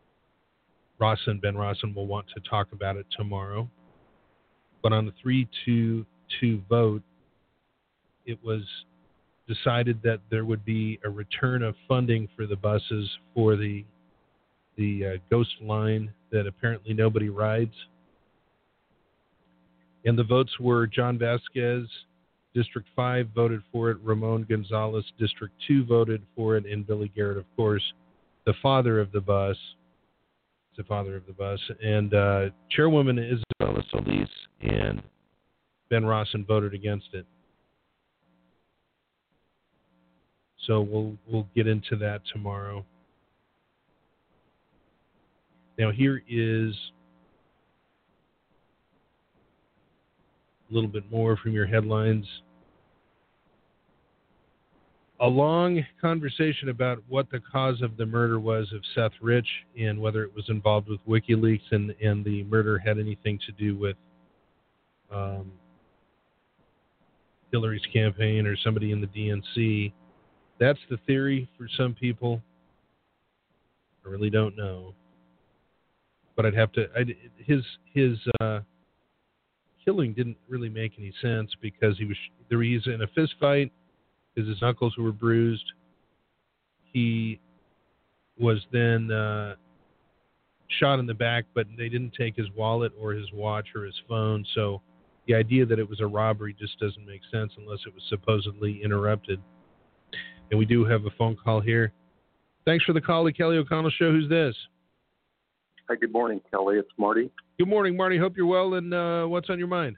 Rossin will want to talk about it tomorrow. But on the 3-2 vote, it was decided that there would be a return of funding for the buses for the Ghost Line that apparently nobody rides. And the votes were John Vasquez, District 5 voted for it, Ramon Gonzalez, District 2 voted for it, and Billy Garrett, of course, the father of the bus. The father of the bus. And Chairwoman Isabella Solis and Ben Rossin voted against it. So we'll get into that tomorrow. Now here is a little bit more from your headlines. A long conversation about what the cause of the murder was of Seth Rich and whether it was involved with WikiLeaks and the murder had anything to do with Hillary's campaign or somebody in the DNC. That's the theory for some people. I really don't know. But I'd have to. His killing didn't really make any sense because he's in a fist fight. His knuckles were bruised. He was then shot in the back, but they didn't take his wallet or his watch or his phone. So the idea that it was a robbery just doesn't make sense unless it was supposedly interrupted. And we do have a phone call here. Thanks for the call, the Kelly O'Connell Show. Who's this? Hi, good morning, Kelly. It's Marty. Good morning, Marty. Hope you're well, and what's on your mind?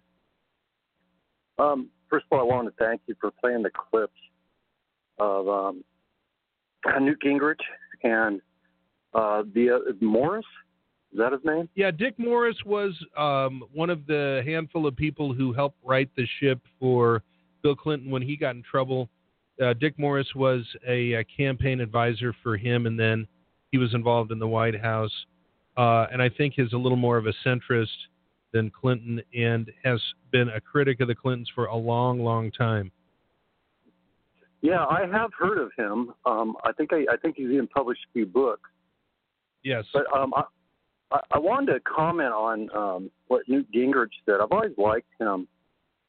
First of all, I want to thank you for playing the clips of Newt Gingrich and Morris. Is that his name? Yeah, Dick Morris was one of the handful of people who helped right the ship for Bill Clinton when he got in trouble. Dick Morris was a campaign advisor for him, and then he was involved in the White House. And I think is a little more of a centrist than Clinton and has been a critic of the Clintons for a long, long time. Yeah, I have heard of him. I think he's even published a few books. Yes. But I wanted to comment on what Newt Gingrich said. I've always liked him.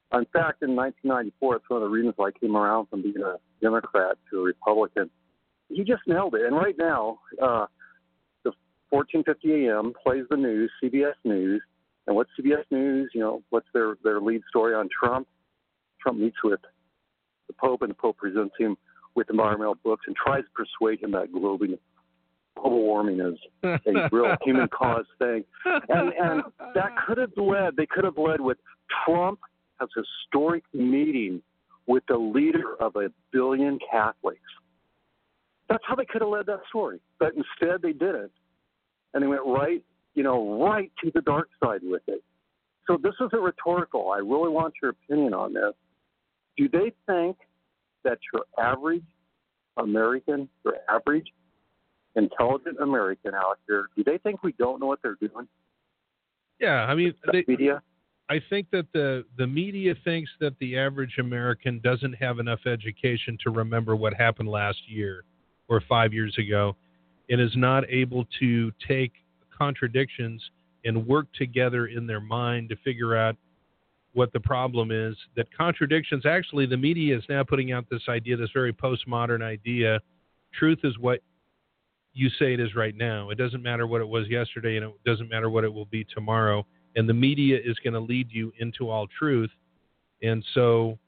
In fact, in 1994, it's one of the reasons why I came around from being a Democrat to a Republican. He just nailed it. And right now, the 14:50 a.m. plays the news, CBS News. And what's CBS News? What's their lead story on Trump? Trump meets with the Pope, and the Pope presents him with environmental books and tries to persuade him that global warming is a real human cause thing. And that they could have led with Trump has a historic meeting with the leader of 1 billion Catholics. That's how they could have led that story. But instead they didn't. And they went right to the dark side with it. So this isn't rhetorical. I really want your opinion on this. Do they think that your average American, your average intelligent American out here, do they think we don't know what they're doing? Yeah, I mean, media. I think that the media thinks that the average American doesn't have enough education to remember what happened last year or 5 years ago, and is not able to take contradictions and work together in their mind to figure out what the problem is. That contradictions, actually, the media is now putting out this idea, this very postmodern idea. Truth is what you say it is right now. It doesn't matter what it was yesterday, and it doesn't matter what it will be tomorrow. And the media is going to lead you into all truth. And so,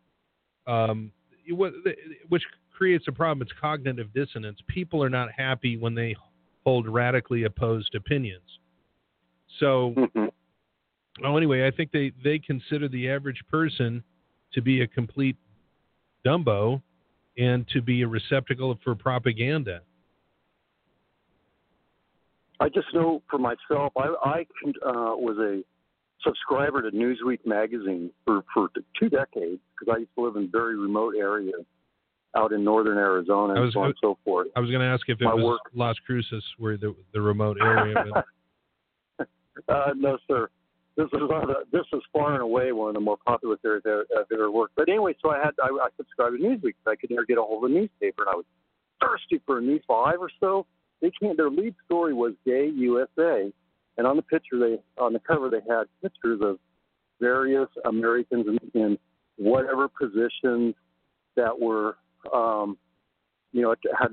which creates a problem. It's cognitive dissonance. People are not happy when they hold radically opposed opinions. So, anyway, I think they consider the average person to be a complete dumbo and to be a receptacle for propaganda. I just know for myself, I was a subscriber to Newsweek magazine for 2 decades because I used to live in very remote areas out in northern Arizona and so on and so forth. I was going to ask if it was Las Cruces, where the remote area. No, sir. This is far and away one of the more popular areas I've ever worked. But anyway, so I subscribed to Newsweek. I could never get a hold of a newspaper, and I was thirsty for a News 5 or so. Their lead story was Gay USA, and on the cover they had pictures of various Americans in whatever positions that were, had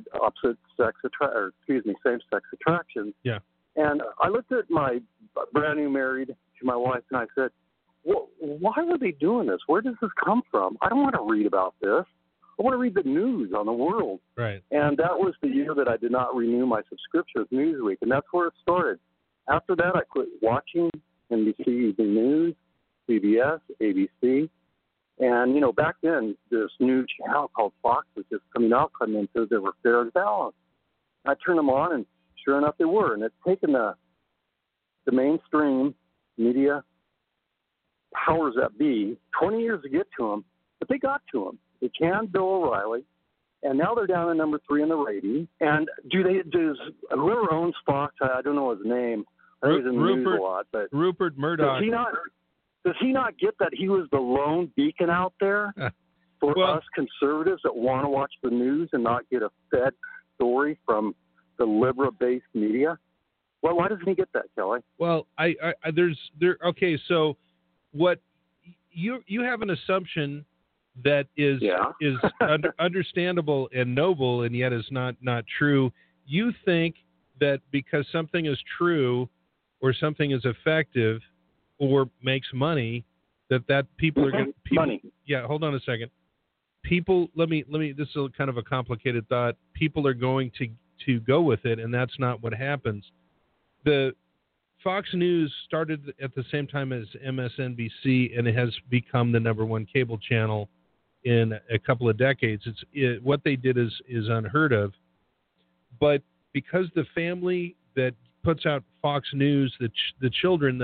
same-sex attractions. Yeah. And I looked at my brand new married to my wife, and I said, well, why are they doing this? Where does this come from? I don't want to read about this. I want to read the news on the world. Right. And that was the year that I did not renew my subscription with Newsweek, and that's where it started. After that, I quit watching NBC Evening News, CBS, ABC. And, back then, this new channel called Fox was just coming out, and so they were fair and balanced. I turned them on, and sure enough, they were. And it's taken the mainstream media powers that be 20 years to get to them, but they got to them. They canned Bill O'Reilly, and now they're down to number 3 in the rating. And does whoever owns Fox, I don't know his name, I think he's in the news a lot, but Rupert Murdoch. Does he not get that he was the lone beacon out there for us conservatives that want to watch the news and not get a fed story from the liberal-based media? Well, why doesn't he get that, Kelly? Well, okay, so what you have an assumption that is understandable and noble, and yet is not true. You think that because something is true or something is effective or makes money, that people are going to money. Yeah, hold on a second. People, let me. This is kind of a complicated thought. People are going to go with it, and that's not what happens. The Fox News started at the same time as MSNBC, and it has become the number 1 cable channel in a couple of decades. What they did is unheard of. But because the family that puts out Fox News, the children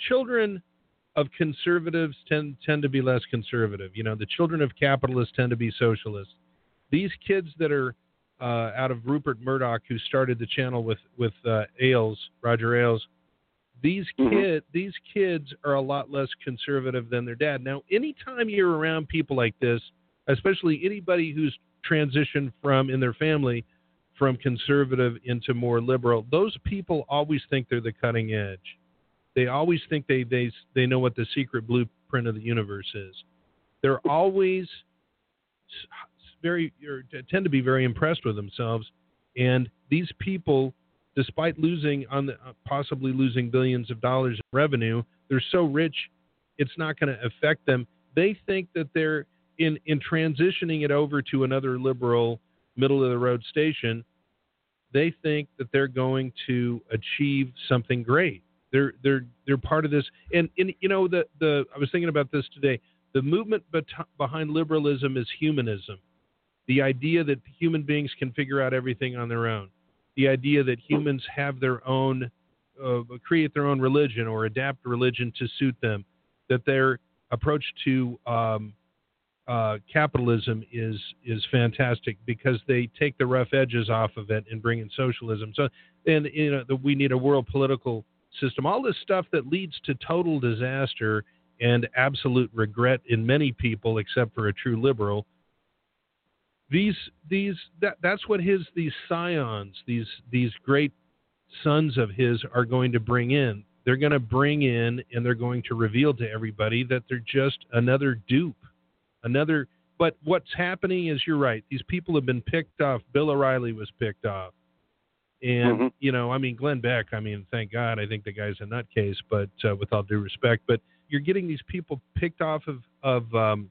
of conservatives tend to be less conservative. The children of capitalists tend to be socialists. These kids that are out of Rupert Murdoch, who started the channel with Roger Ailes, these kids are a lot less conservative than their dad. Now, anytime you're around people like this, especially anybody who's transitioned in their family from conservative into more liberal, those people always think they're the cutting edge. They always think they know what the secret blueprint of the universe is. They're always tend to be very impressed with themselves, and these people, despite possibly losing billions of dollars in revenue, they're so rich, it's not going to affect them. They think that they're in transitioning it over to another liberal, middle-of-the-road station. They think that they're going to achieve something great. They're part of this, and you know I was thinking about this today. The movement behind liberalism is humanism, the idea that human beings can figure out everything on their own, the idea that humans have their own, create their own religion or adapt religion to suit them, that their approach to capitalism is fantastic because they take the rough edges off of it and bring in socialism. So, and we need a world political system. All this stuff that leads to total disaster and absolute regret in many people, except for a true liberal. That's what these scions, these great sons of his are going to bring in. They're going to bring in and they're going to reveal to everybody that they're just another dupe. But what's happening is, you're right, these people have been picked off. Bill O'Reilly was picked off. And, Glenn Beck, thank God, I think the guy's a nutcase, but with all due respect. But you're getting these people picked off of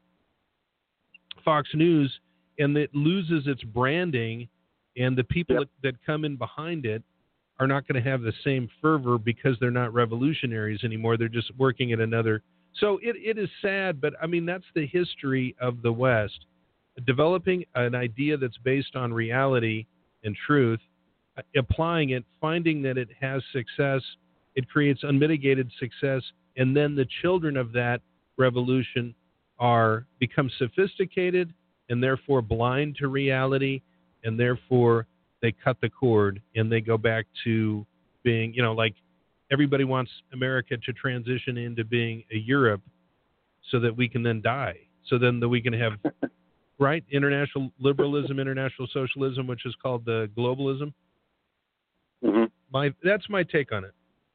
Fox News, and it loses its branding, and the people that come in behind it are not going to have the same fervor because they're not revolutionaries anymore. They're just working at another. So it is sad, but that's the history of the West. Developing an idea that's based on reality and truth, applying it, finding that it has success, it creates unmitigated success, and then the children of that revolution become sophisticated and therefore blind to reality, and therefore they cut the cord and they go back to being, like everybody wants America to transition into being a Europe so that we can then die. So then that we can have, right, international liberalism, international socialism, which is called the globalism. That's my take on it.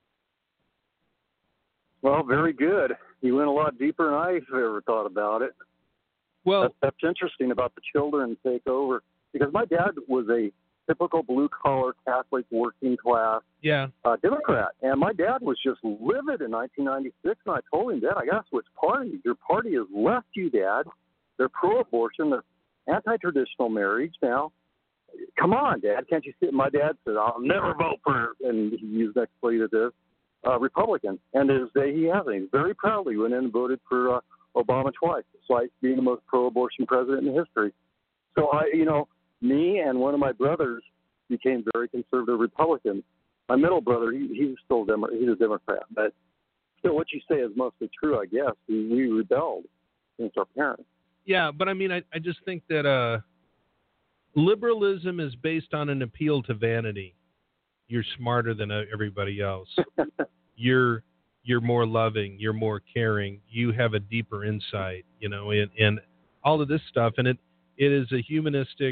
Well, very good. You went a lot deeper than I've ever thought about it. Well, that's interesting about the children take over, because my dad was a typical blue-collar Catholic working class Democrat, and my dad was just livid in 1996. And I told him, Dad, I got to switch parties. Your party has left you, Dad. They're pro-abortion. They're anti-traditional marriage now. Come on, Dad, can't you see it? My dad said, I'll never vote for, and he used expletive, Republican. And to this day, he hasn't. He very proudly went in and voted for Obama twice, despite being the most pro-abortion president in history. So, me and one of my brothers became very conservative Republicans. My middle brother, he's still he's a Democrat. But still, what you say is mostly true, I guess. We rebelled against our parents. Yeah, but I just think that liberalism is based on an appeal to vanity. You're smarter than everybody else. You're more loving. You're more caring. You have a deeper insight, and all of this stuff. And it is a humanistic,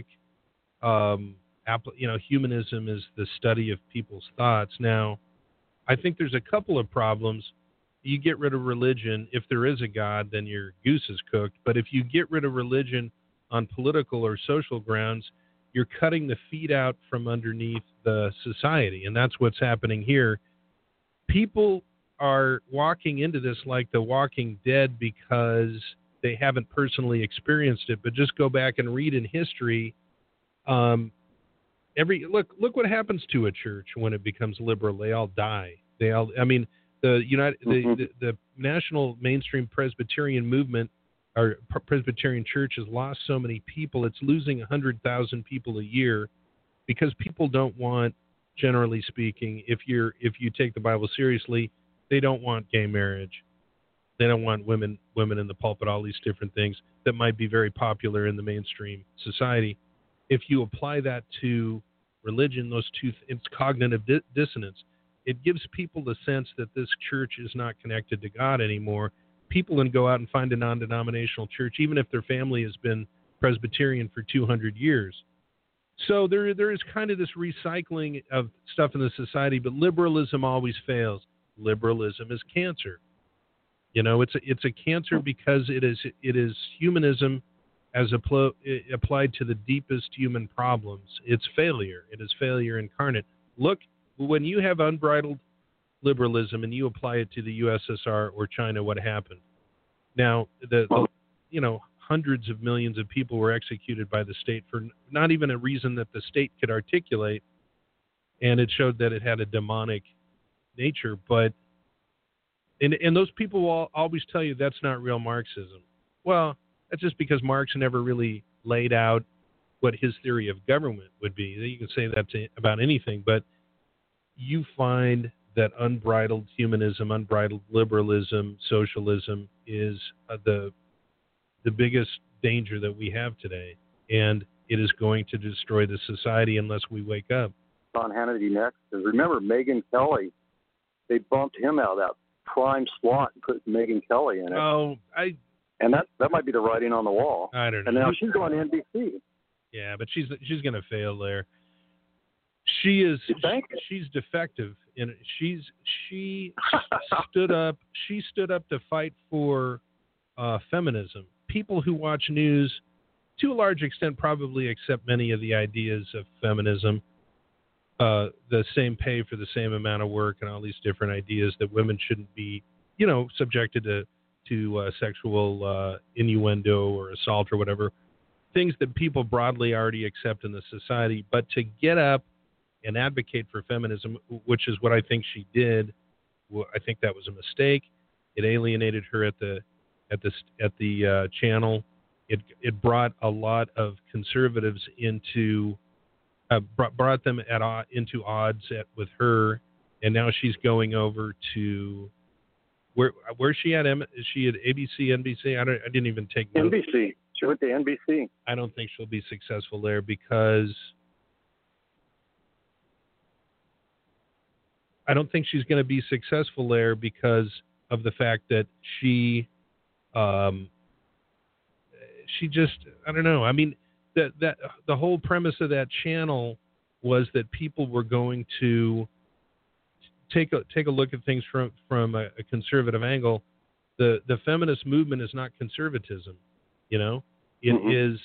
humanism is the study of people's thoughts. Now, I think there's a couple of problems. You get rid of religion. If there is a God, then your goose is cooked. But if you get rid of religion on political or social grounds, you're cutting the feet out from underneath the society. And that's what's happening here. People are walking into this like The Walking Dead because they haven't personally experienced it. But just go back and read in history. Look what happens to a church when it becomes liberal. They all die. The national mainstream Presbyterian movement or Presbyterian church has lost so many people. It's losing 100,000 people a year because people don't want, generally speaking, if you take the Bible seriously, they don't want gay marriage. They don't want women in the pulpit, all these different things that might be very popular in the mainstream society. If you apply that to religion, it's cognitive dissonance. It gives people the sense that this church is not connected to God anymore. People can go out and find a non-denominational church, even if their family has been Presbyterian for 200 years. So there is kind of this recycling of stuff in the society, but liberalism always fails. Liberalism is cancer. You know, it's a cancer because it is humanism as applied to the deepest human problems. It's failure. It is failure incarnate. Look, when you have unbridled liberalism and you apply it to the USSR or China, what happened? Now, the hundreds of millions of people were executed by the state for not even a reason that the state could articulate, and it showed that it had a demonic nature. But and those people will always tell you that's not real Marxism. Well, that's just because Marx never really laid out what his theory of government would be. You can say that about anything, but you find that unbridled humanism, unbridled liberalism, socialism is the biggest danger that we have today, and it is going to destroy the society unless we wake up. On Hannity next, because remember Megyn Kelly, they bumped him out of that prime slot and put Megyn Kelly in it. And that might be the writing on the wall. I don't know. And now she's going to NBC. Yeah, but she's going to fail there. She's defective, and she stood up. She stood up to fight for feminism. People who watch news, to a large extent, probably accept many of the ideas of feminism. The same pay for the same amount of work, and all these different ideas that women shouldn't be, subjected to sexual innuendo or assault or whatever. Things that people broadly already accept in the society, but to get up and advocate for feminism, which is what I think she did, I think that was a mistake. It alienated her at the channel. It brought a lot of conservatives into brought them into odds with her, and now she's going over to where's she at? Is she at ABC, NBC? I didn't even take notes. NBC. She went to NBC. I don't think she'll be successful there because I don't think she's going to be successful there because of the fact that she just, I don't know. I mean, that the whole premise of that channel was that people were going to take a look at things from a conservative angle. The feminist movement is not conservatism, It is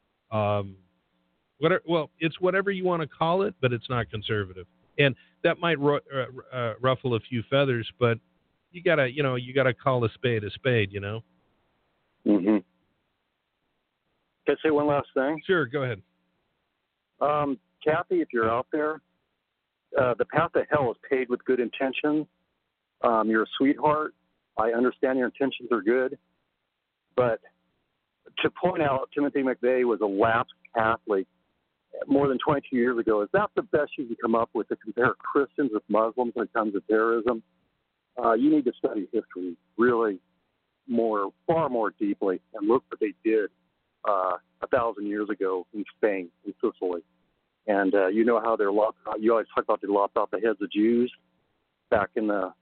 it's whatever you want to call it, but it's not conservative. And that might ruffle a few feathers, but you gotta call a spade, Mm-hmm. Can I say one last thing? Sure, go ahead. Kathy, if you're out there, the path to hell is paved with good intentions. You're a sweetheart. I understand your intentions are good. But to point out Timothy McVeigh was a lapsed Catholic more than 22 years ago, is that the best you can come up with to compare Christians with Muslims when it comes to terrorism? You need to study history really far more deeply and look what they did 1,000 years ago in Spain, in Sicily. And you know how they're lopped out. You always talk about they lopped off the heads of Jews back in the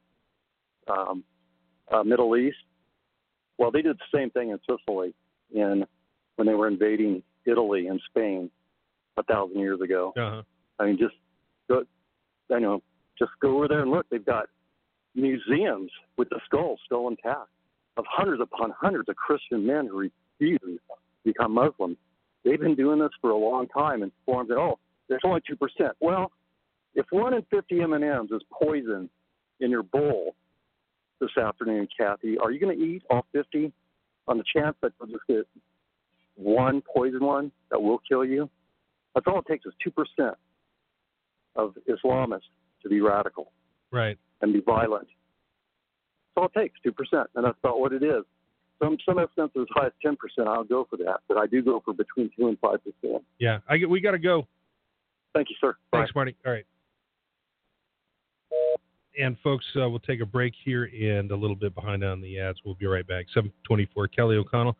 Middle East. Well, they did the same thing in Sicily when they were invading Italy and Spain 1,000 years ago. Uh-huh. I mean, just go over there and look. They've got museums with the skulls still intact of hundreds upon hundreds of Christian men who refused to become Muslims. They've been doing this for a long time and formed that, there's only 2%. Well, if 1 in 50 M&Ms is poison in your bowl this afternoon, Kathy, are you going to eat all 50 on the chance that you'll just get one poison one that will kill you? That's all it takes is 2% of Islamists to be radical. Right. And be violent. That's all it takes, 2%, and that's about what it is. Some instances as high as 10%, I'll go for that, but I do go for between 2 and 5%. Yeah, we got to go. Thank you, sir. Thanks, Bye. Marty. All right. And folks, we'll take a break here and a little bit behind on the ads. We'll be right back. 7:24, Kelly O'Connell.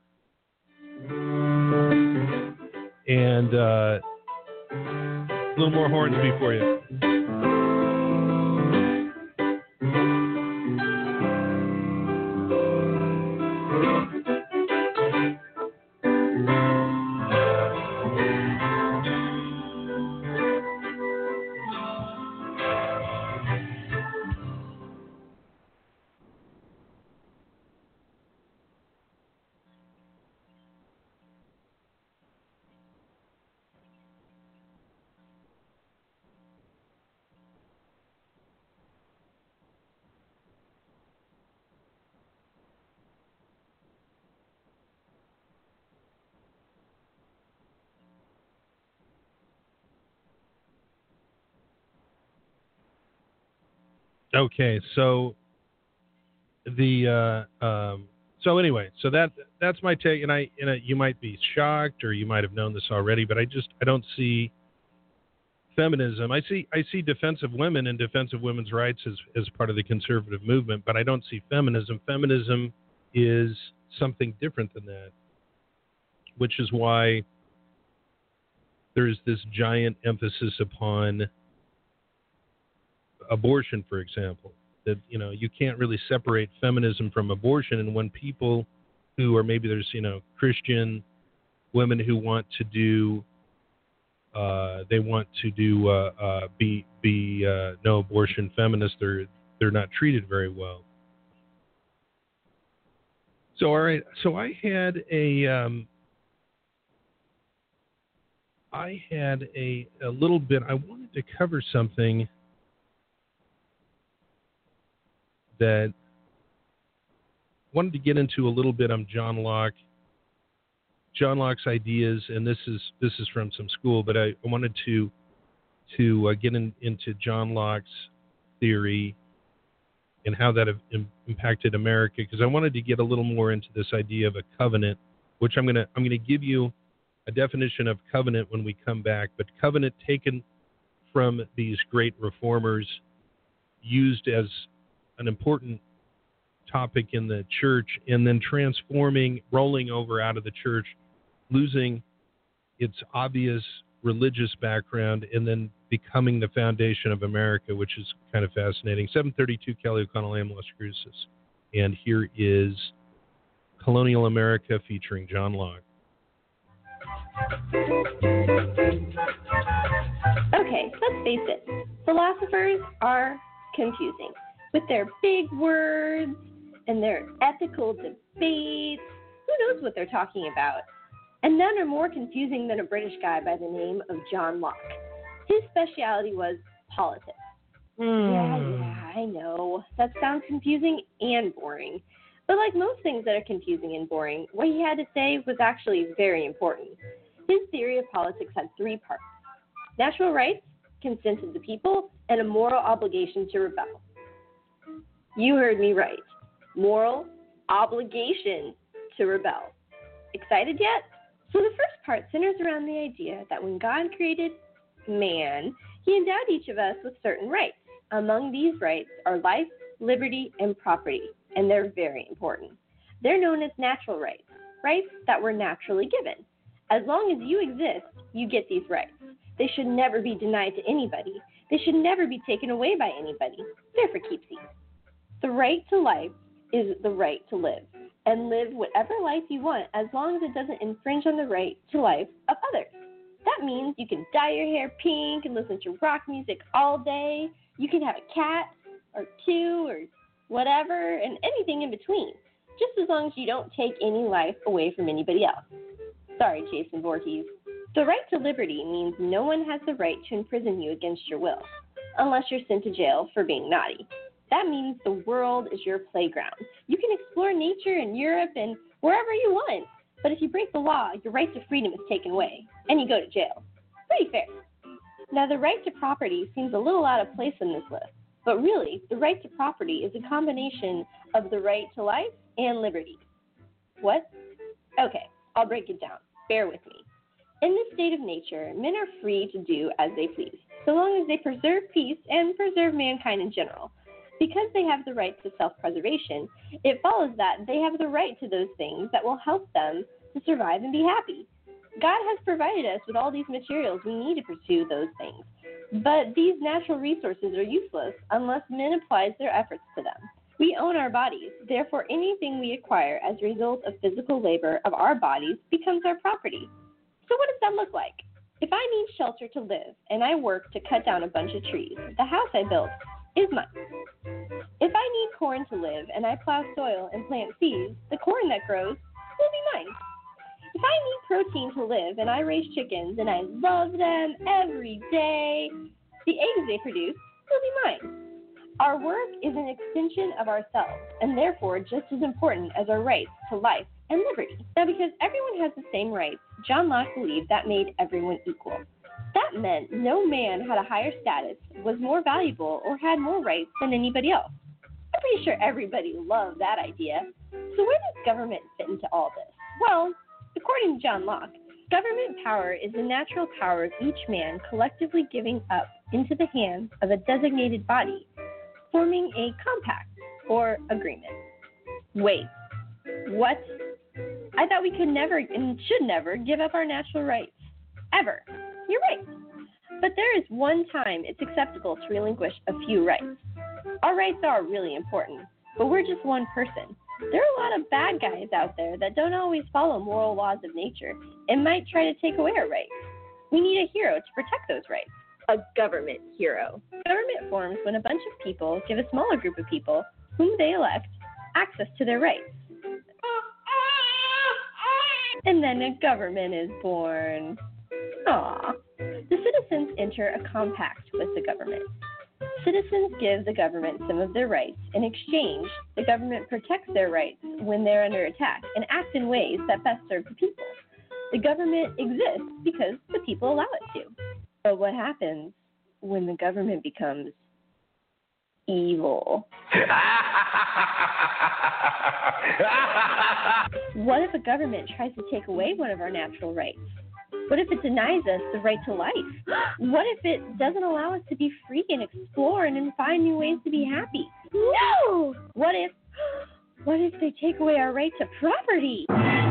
And a little more Hornsby for you. Okay, so that's my take, and you might be shocked, or you might have known this already, but I don't see feminism. I see defense of women and defense of women's rights as part of the conservative movement, but I don't see feminism. Feminism is something different than that, which is why there's this giant emphasis upon abortion, for example. That, you can't really separate feminism from abortion, and when people who are, maybe there's, Christian women who want to do be no abortion feminists, they're not treated very well. So all right, so I had a little bit. I wanted to cover something that wanted to get into a little bit on John Locke. John Locke's ideas, and this is from some school, but I wanted to get into John Locke's theory and how that impacted America, because I wanted to get a little more into this idea of a covenant, which I'm gonna give you a definition of covenant when we come back. But covenant taken from these great reformers, used as an important topic in the church, and then rolling over out of the church, losing its obvious religious background, and then becoming the foundation of America, which is kind of fascinating. 732 Kelly O'Connell AM Las Cruces. And here is Colonial America featuring John Locke. Okay, let's face it. Philosophers are confusing. With their big words and their ethical debates, who knows what they're talking about? And none are more confusing than a British guy by the name of John Locke. His specialty was politics. Yeah, I know. That sounds confusing and boring. But like most things that are confusing and boring, what he had to say was actually very important. His theory of politics had 3 parts: natural rights, consent of the people, and a moral obligation to rebel. You heard me right. Moral obligation to rebel. Excited yet? So the first part centers around the idea that when God created man, he endowed each of us with certain rights. Among these rights are life, liberty, and property, and they're very important. They're known as natural rights, rights that were naturally given. As long as you exist, you get these rights. They should never be denied to anybody. They should never be taken away by anybody. They're for keepsies. The right to life is the right to live, and live whatever life you want as long as it doesn't infringe on the right to life of others. That means you can dye your hair pink and listen to rock music all day. You can have a cat or 2 or whatever, and anything in between, just as long as you don't take any life away from anybody else. Sorry, Jason Voorhees. The right to liberty means no one has the right to imprison you against your will, unless you're sent to jail for being naughty. That means the world is your playground. You can explore nature in Europe and wherever you want, but if you break the law, your right to freedom is taken away, and you go to jail. Pretty fair. Now, the right to property seems a little out of place in this list, but really, the right to property is a combination of the right to life and liberty. What? Okay, I'll break it down. Bear with me. In this state of nature, men are free to do as they please, so long as they preserve peace and preserve mankind in general. Because they have the right to self-preservation, it follows that they have the right to those things that will help them to survive and be happy. God has provided us with all these materials we need to pursue those things, but these natural resources are useless unless men applies their efforts to them. We own our bodies, therefore anything we acquire as a result of physical labor of our bodies becomes our property. So what does that look like? If I need shelter to live and I work to cut down a bunch of trees, the house I built is mine. If I need corn to live and I plow soil and plant seeds, the corn that grows will be mine. If I need protein to live and I raise chickens and I love them every day, the eggs they produce will be mine. Our work is an extension of ourselves and therefore just as important as our rights to life and liberty. Now, because everyone has the same rights, John Locke believed that made everyone equal. That that meant no man had a higher status, was more valuable, or had more rights than anybody else. I'm pretty sure everybody loved that idea. So where does government fit into all this? Well, according to John Locke, government power is the natural power of each man collectively giving up into the hands of a designated body, forming a compact or agreement. Wait, what? I thought we could never and should never give up our natural rights. Ever. You're right. But there is one time it's acceptable to relinquish a few rights. Our rights are really important, but we're just one person. There are a lot of bad guys out there that don't always follow moral laws of nature and might try to take away our rights. We need a hero to protect those rights. A government hero. Government forms when a bunch of people give a smaller group of people, whom they elect, access to their rights. And then a government is born. Aww. The citizens enter a compact with the government. Citizens give the government some of their rights. In exchange, the government protects their rights when they're under attack and acts in ways that best serve the people. The government exists because the people allow it to. But what happens when the government becomes evil? What if a government tries to take away one of our natural rights? What if it denies us the right to life? What if it doesn't allow us to be free and explore and find new ways to be happy? No! What if they take away our right to property?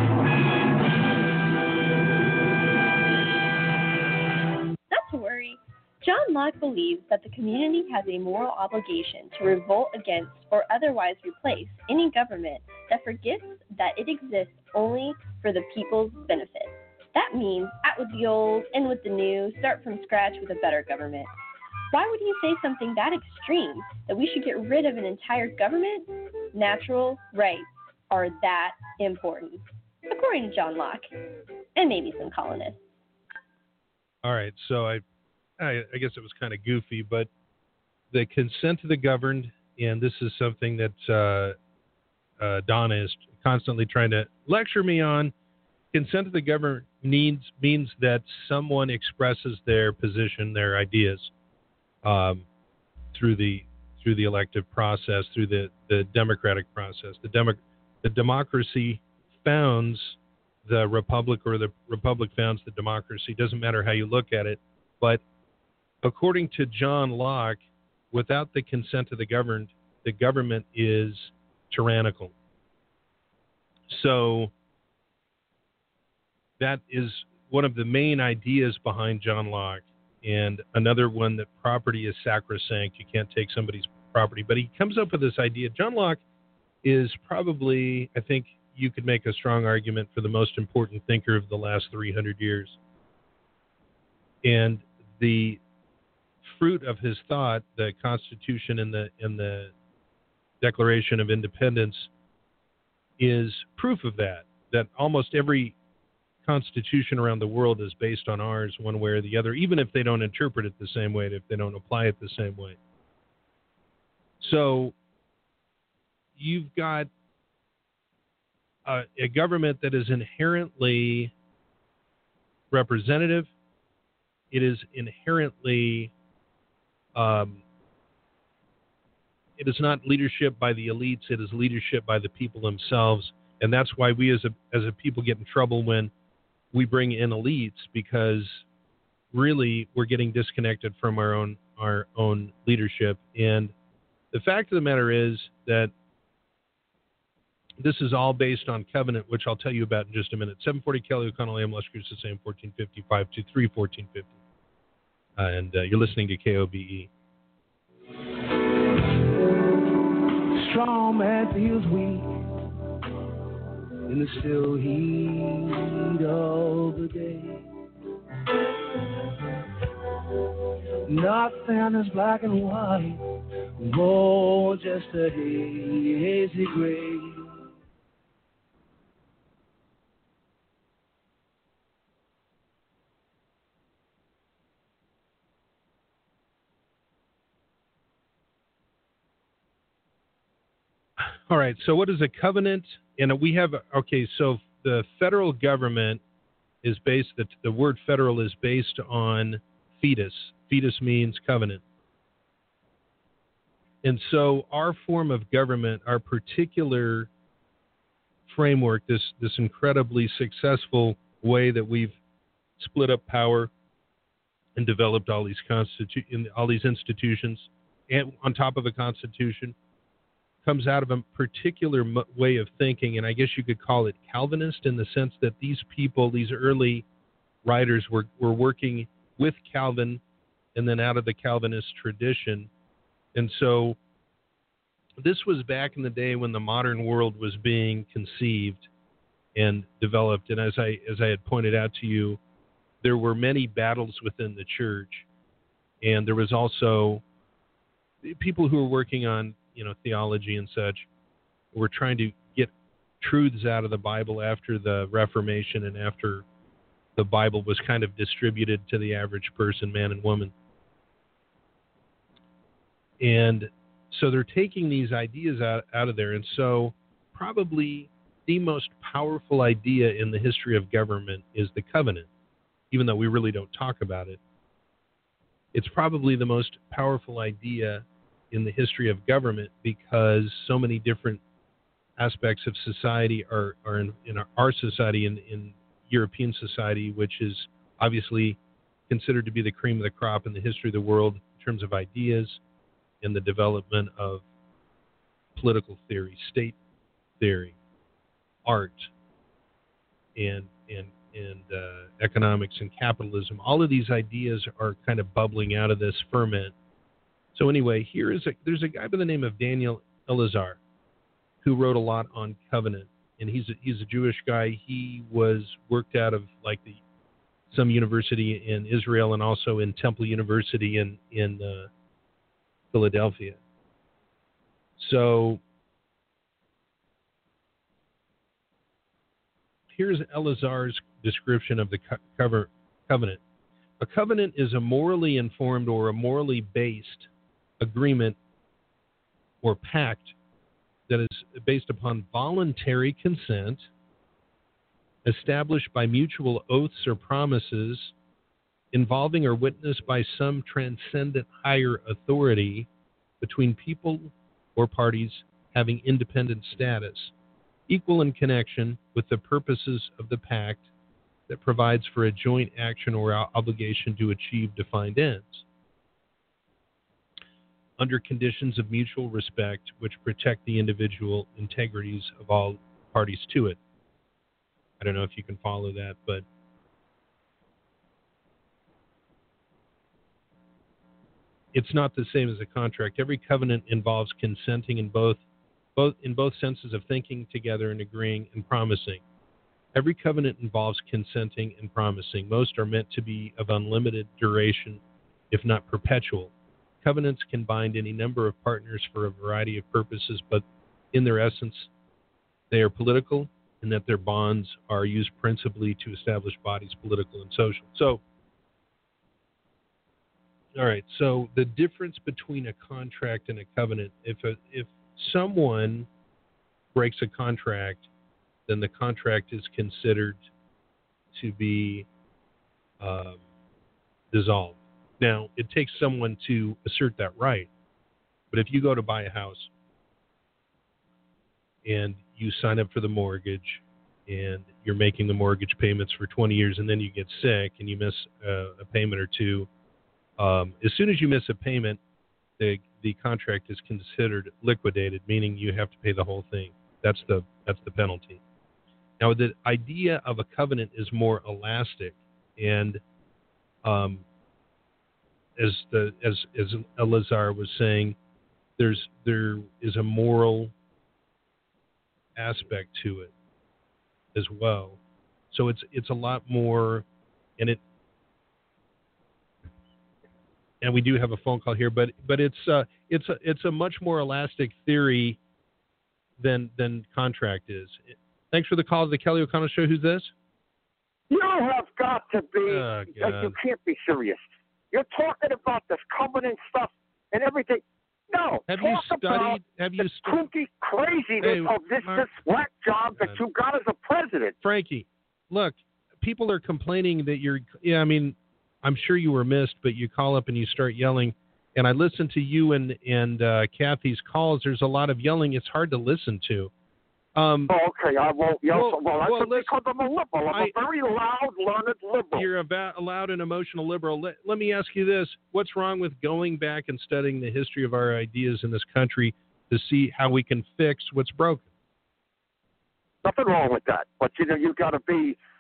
Not to worry. John Locke believes that the community has a moral obligation to revolt against or otherwise replace any government that forgets that it exists only for the people's benefit. That means out with the old, in with the new, start from scratch with a better government. Why would he say something that extreme, that we should get rid of an entire government? Natural rights are that important, according to John Locke, and maybe some colonists. All right, so I guess it was kind of goofy, but the consent of the governed, and this is something that Donna is constantly trying to lecture me on. Consent of the governed means that someone expresses their position, their ideas, through the elective process, through the democratic process. The democracy founds the republic, or the republic founds the democracy. Doesn't matter how you look at it, but according to John Locke, without the consent of the governed, the government is tyrannical. So that is one of the main ideas behind John Locke, and another one that property is sacrosanct. You can't take somebody's property. But he comes up with this idea. John Locke is probably, I think you could make a strong argument, for the most important thinker of the last 300 years. And the fruit of his thought, the Constitution and the Declaration of Independence, is proof of that almost every constitution around the world is based on ours one way or the other, even if they don't interpret it the same way, if they don't apply it the same way. So you've got a government that is inherently representative. It is inherently it is not leadership by the elites. It is leadership by the people themselves. And that's why we as a people get in trouble when we bring in elites, because really we're getting disconnected from our own leadership. And the fact of the matter is that this is all based on covenant, which I'll tell you about in just a minute. 740 Kelly O'Connell, AM Luscious, AM 1450, 523 1450. And you're listening to KOBE. Strong man feels weak in the still heat of the day. Nothing is black and white, more just a hazy gray. All right, so what is a covenant? And we have, okay, so the federal government is based, the word federal is based on fetus. Fetus means covenant. And so our form of government, our particular framework, this incredibly successful way that we've split up power and developed all these institutions, and on top of a constitution, comes out of a particular way of thinking, and I guess you could call it Calvinist, in the sense that these people, these early writers, were working with Calvin and then out of the Calvinist tradition. And so this was back in the day when the modern world was being conceived and developed. And as I had pointed out to you, there were many battles within the church, and there was also people who were working on, theology and such, were trying to get truths out of the Bible after the Reformation and after the Bible was kind of distributed to the average person, man and woman. And so they're taking these ideas out of there. And so probably the most powerful idea in the history of government is the covenant, even though we really don't talk about it. It's probably the most powerful idea in the history of government because so many different aspects of society are in our society, in European society, which is obviously considered to be the cream of the crop in the history of the world in terms of ideas and the development of political theory, state theory, art, and economics and capitalism. All of these ideas are kind of bubbling out of this ferment. So anyway, there's a guy by the name of Daniel Elazar who wrote a lot on covenant, and he's a Jewish guy. He was worked out of some university in Israel and also in Temple University in Philadelphia. So here's Elazar's description of the covenant. A covenant is a morally informed or a morally based agreement or pact that is based upon voluntary consent, established by mutual oaths or promises, involving or witnessed by some transcendent higher authority between people or parties having independent status, equal in connection with the purposes of the pact that provides for a joint action or obligation to achieve defined ends, under conditions of mutual respect which protect the individual integrities of all parties to it. I don't know if you can follow that, but it's not the same as a contract. Every covenant involves consenting in both senses of thinking together and agreeing and promising. Every covenant involves consenting and promising. Most are meant to be of unlimited duration, if not perpetual. Covenants can bind any number of partners for a variety of purposes, but in their essence, they are political, in that their bonds are used principally to establish bodies, political and social. So, all right, so the difference between a contract and a covenant, if someone breaks a contract, then the contract is considered to be dissolved. Now, it takes someone to assert that right, but if you go to buy a house and you sign up for the mortgage and you're making the mortgage payments for 20 years and then you get sick and you miss a payment or two, as soon as you miss a payment, the contract is considered liquidated, meaning you have to pay the whole thing. That's the penalty. Now, the idea of a covenant is more elastic, and as Elazar was saying, there is a moral aspect to it as well. So it's a lot more, and we do have a phone call here, but it's a much more elastic theory than contract is. Thanks for the call to the Kelly O'Connell Show. Who's this? You have got to be, you can't be serious. You're talking about this covenant stuff and everything. No, have you studied? Have you kooky craziness of this whack job that you got as a president? Frankie, look, people are complaining that I'm sure you were missed, but you call up and you start yelling. And I listen to you and Kathy's calls. There's a lot of yelling. It's hard to listen to. Okay, I won't yell. That's because I'm a liberal. I'm a very loud, learned liberal. You're a loud and emotional liberal. Let me ask you this. What's wrong with going back and studying the history of our ideas in this country to see how we can fix what's broken? Nothing wrong with that. But, you've got to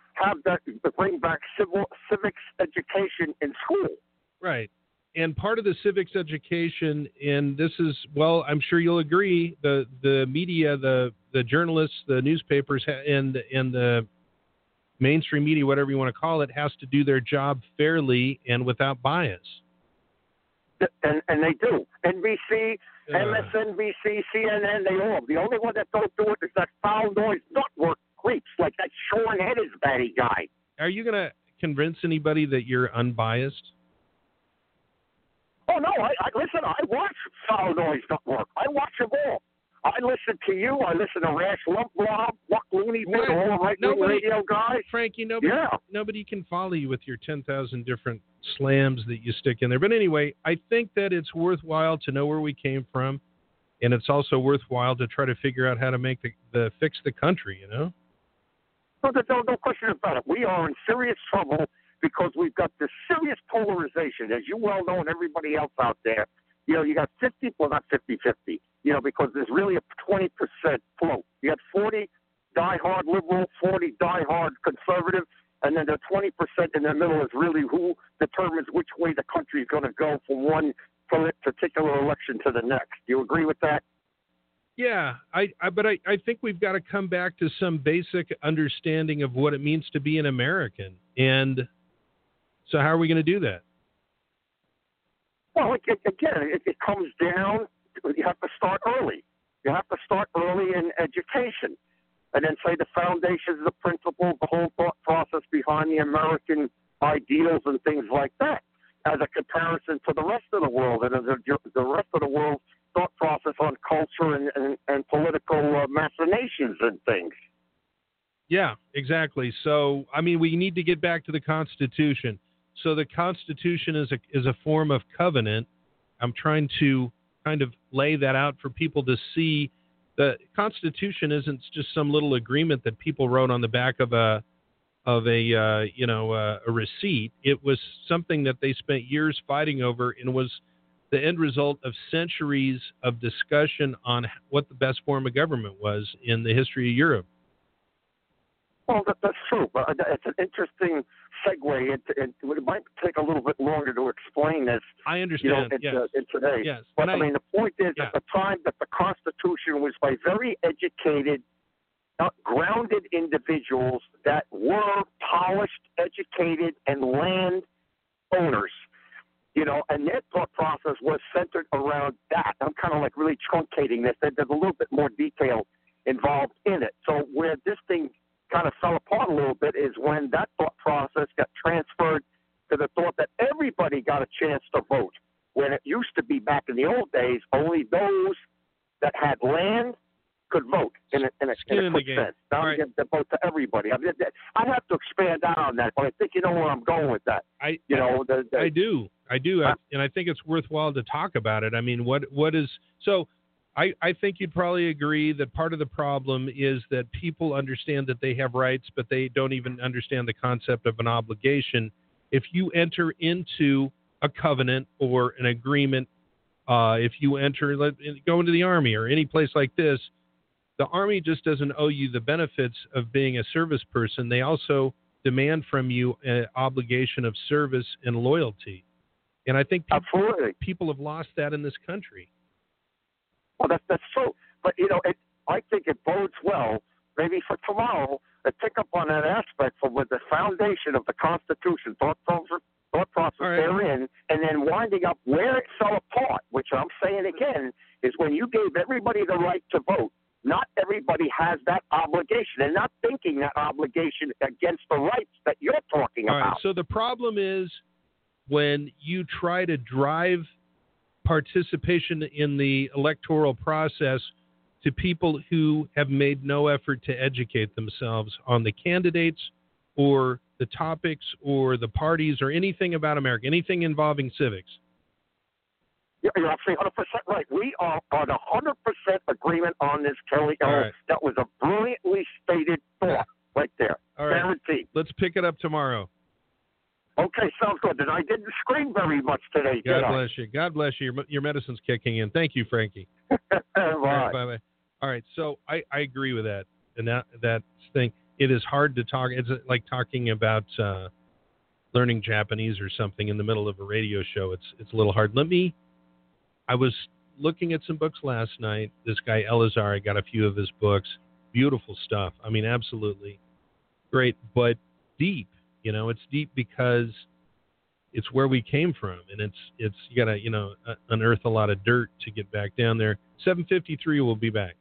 bring back civics education in school. Right. And part of the civics education, and this is, well, I'm sure you'll agree, the media, the journalists, the newspapers, and the mainstream media, whatever you want to call it, has to do their job fairly and without bias. And they do. NBC, MSNBC, CNN, they all. The only one that don't do it is that foul noise network creeps like that Sean Hennessy guy. Are you going to convince anybody that you're unbiased? Oh, no, listen, I watch Foul Noise Network. I watch them all. I listen to you. I listen to Rash Lumbaugh, Buck Looney, all the right-wing radio guys. Frankie, nobody can follow you with your 10,000 different slams that you stick in there. But anyway, I think that it's worthwhile to know where we came from, and it's also worthwhile to try to figure out how to make fix the country, No, there's no question about it. We are in serious trouble because we've got this serious polarization, as you well know, and everybody else out there. You got 50, well, not 50-50, because there's really a 20% float. You got 40 diehard liberal, 40 diehard conservative, and then the 20% in the middle is really who determines which way the country is going to go from one particular election to the next. Do you agree with that? Yeah, but I think we've got to come back to some basic understanding of what it means to be an American. And so how are we going to do that? Well, again, it comes down to you have to start early. You have to start early in education. And then say the foundations, the principles, the whole thought process behind the American ideals and things like that as a comparison to the rest of the world and the rest of the world's thought process on culture and political machinations and things. Yeah, exactly. So, we need to get back to the Constitution. So the Constitution is a form of covenant. I'm trying to kind of lay that out for people to see. The Constitution isn't just some little agreement that people wrote on the back of a receipt. It was something that they spent years fighting over, and was the end result of centuries of discussion on what the best form of government was in the history of Europe. Well, that's true, but it's an interesting segue. It might take a little bit longer to explain this. I understand. In today. Yes. But the point is, at the time that the Constitution was by very educated, grounded individuals that were polished, educated, and land owners. And their thought process was centered around that. I'm kind of like really truncating this. There's a little bit more detail involved in it. So where this thing kind of fell apart a little bit is when that thought process got transferred to the thought that everybody got a chance to vote. When it used to be back in the old days, only those that had land could vote in a quick sense. Now you get the vote to everybody. I'd have to expand out on that, but I think you know where I'm going with that. I do, and I think it's worthwhile to talk about it. What is so? I think you'd probably agree that part of the problem is that people understand that they have rights, but they don't even understand the concept of an obligation. If you enter into a covenant or an agreement, if you go into the Army or any place like this, the Army just doesn't owe you the benefits of being a service person. They also demand from you an obligation of service and loyalty. And I think people have lost that in this country. Well, that's true. But, I think it bodes well, maybe for tomorrow, to pick up on that aspect from with the foundation of the Constitution, thought process therein, and then winding up where it fell apart, which I'm saying again, is when you gave everybody the right to vote. Not everybody has that obligation, and not thinking that obligation against the rights that you're talking about. All right, so the problem is when you try to drive participation in the electoral process to people who have made no effort to educate themselves on the candidates or the topics or the parties or anything about America, anything involving civics. Yeah, you're absolutely 100% right. We are on 100% agreement on this, Kelly. Right. That was a brilliantly stated thought right there. All right. Guaranteed. Let's pick it up tomorrow. Okay, sounds good. And I didn't scream very much today, did I? God bless you. God bless you. Your medicine's kicking in. Thank you, Frankie. Bye. All right, bye-bye. All right, so I agree with that. And that thing, it is hard to talk. It's like talking about learning Japanese or something in the middle of a radio show. It's a little hard. I was looking at some books last night. This guy, Elazar, I got a few of his books. Beautiful stuff. I mean, absolutely great, but deep. You know, it's deep because it's where we came from, and it's you got to, unearth a lot of dirt to get back down there. 7:53, we'll be back.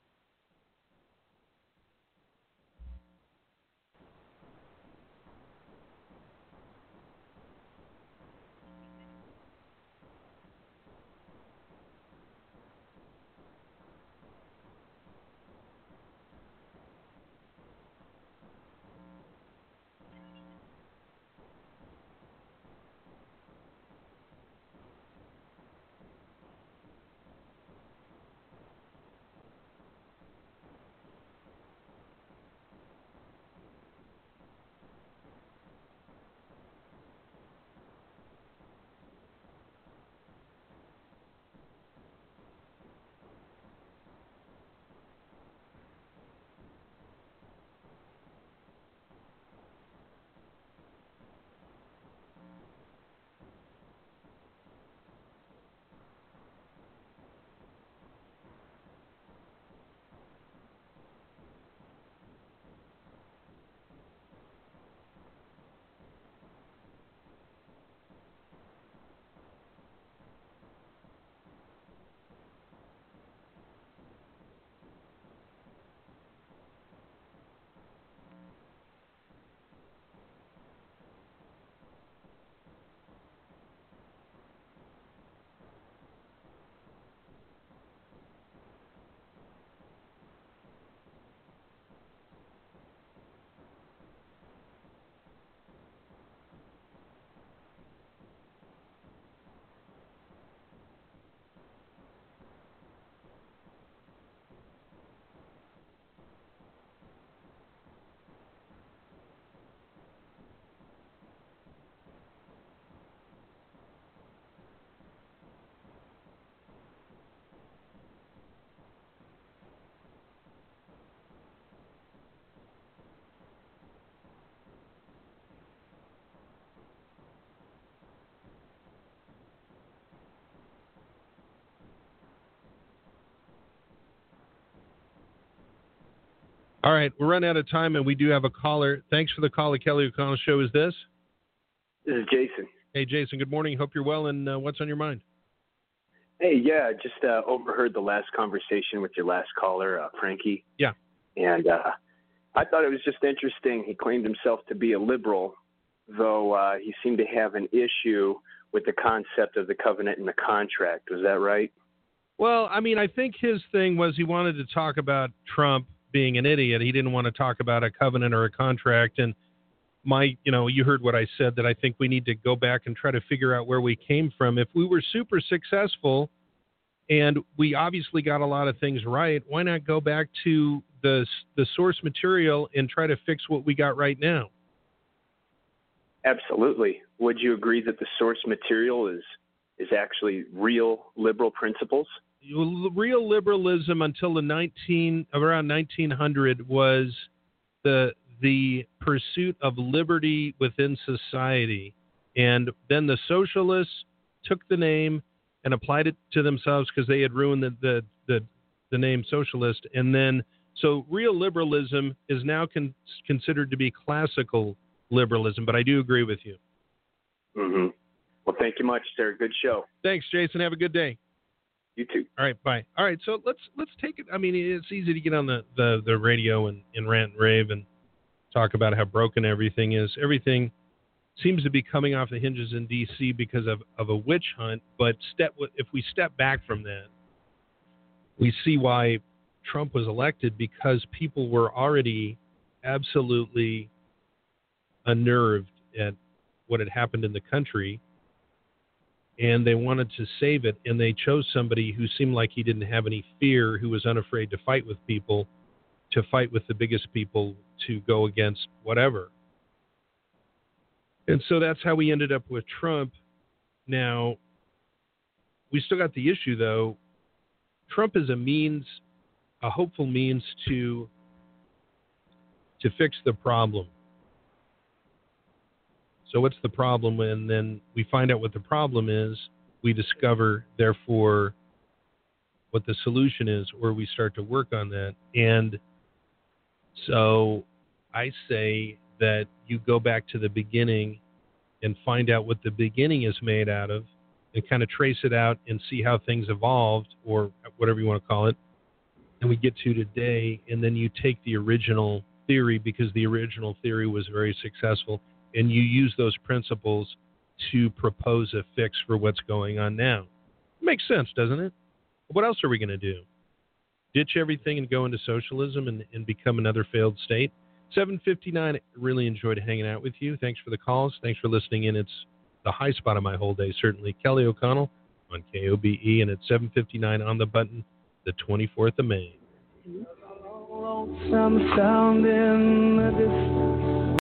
All right, we're running out of time, and we do have a caller. Thanks for the call. The Kelly O'Connell Show. Is this? This is Jason. Hey, Jason. Good morning. Hope you're well. And what's on your mind? Hey, yeah, just overheard the last conversation with your last caller, Frankie. Yeah. And I thought it was just interesting. He claimed himself to be a liberal, though he seemed to have an issue with the concept of the covenant and the contract. Was that right? Well, I mean, I think his thing was he wanted to talk about Trump being an idiot. He didn't want to talk about a covenant or a contract. And you heard what I said, that I think we need to go back and try to figure out where we came from. If we were super successful and we obviously got a lot of things right, why not go back to the source material and try to fix what we got right now? Absolutely. Would you agree that the source material is actually real liberal principles? Real liberalism until around 1900 was the pursuit of liberty within society, and then the socialists took the name and applied it to themselves because they had ruined the name socialist, and then so real liberalism is now considered to be classical liberalism. But I do agree with you. Mm-hmm. Well, thank you much, sir. Good show. Thanks, Jason. Have a good day. You too. All right, bye. All right, so let's take it. I mean, it's easy to get on the radio and rant and rave and talk about how broken everything is. Everything seems to be coming off the hinges in D.C. because of a witch hunt. But if we step back from that, we see why Trump was elected, because people were already absolutely unnerved at what had happened in the country, and they wanted to save it, and they chose somebody who seemed like he didn't have any fear, who was unafraid to fight with people, to fight with the biggest people, to go against whatever. And so that's how we ended up with Trump. Now, we still got the issue, though. Trump is a hopeful means to fix the problem. So what's the problem? And then we find out what the problem is. We discover, therefore, what the solution is, or we start to work on that. And so I say that you go back to the beginning and find out what the beginning is made out of and kind of trace it out and see how things evolved, or whatever you want to call it, and we get to today. And then you take the original theory, because the original theory was very successful, and you use those principles to propose a fix for what's going on now. Makes sense, doesn't it? What else are we going to do? Ditch everything and go into socialism and become another failed state? 7:59, I really enjoyed hanging out with you. Thanks for the calls. Thanks for listening in. It's the high spot of my whole day, certainly. Kelly O'Connell on KOBE, and at 7:59 on the button, the 24th of May. Some sound in the distance.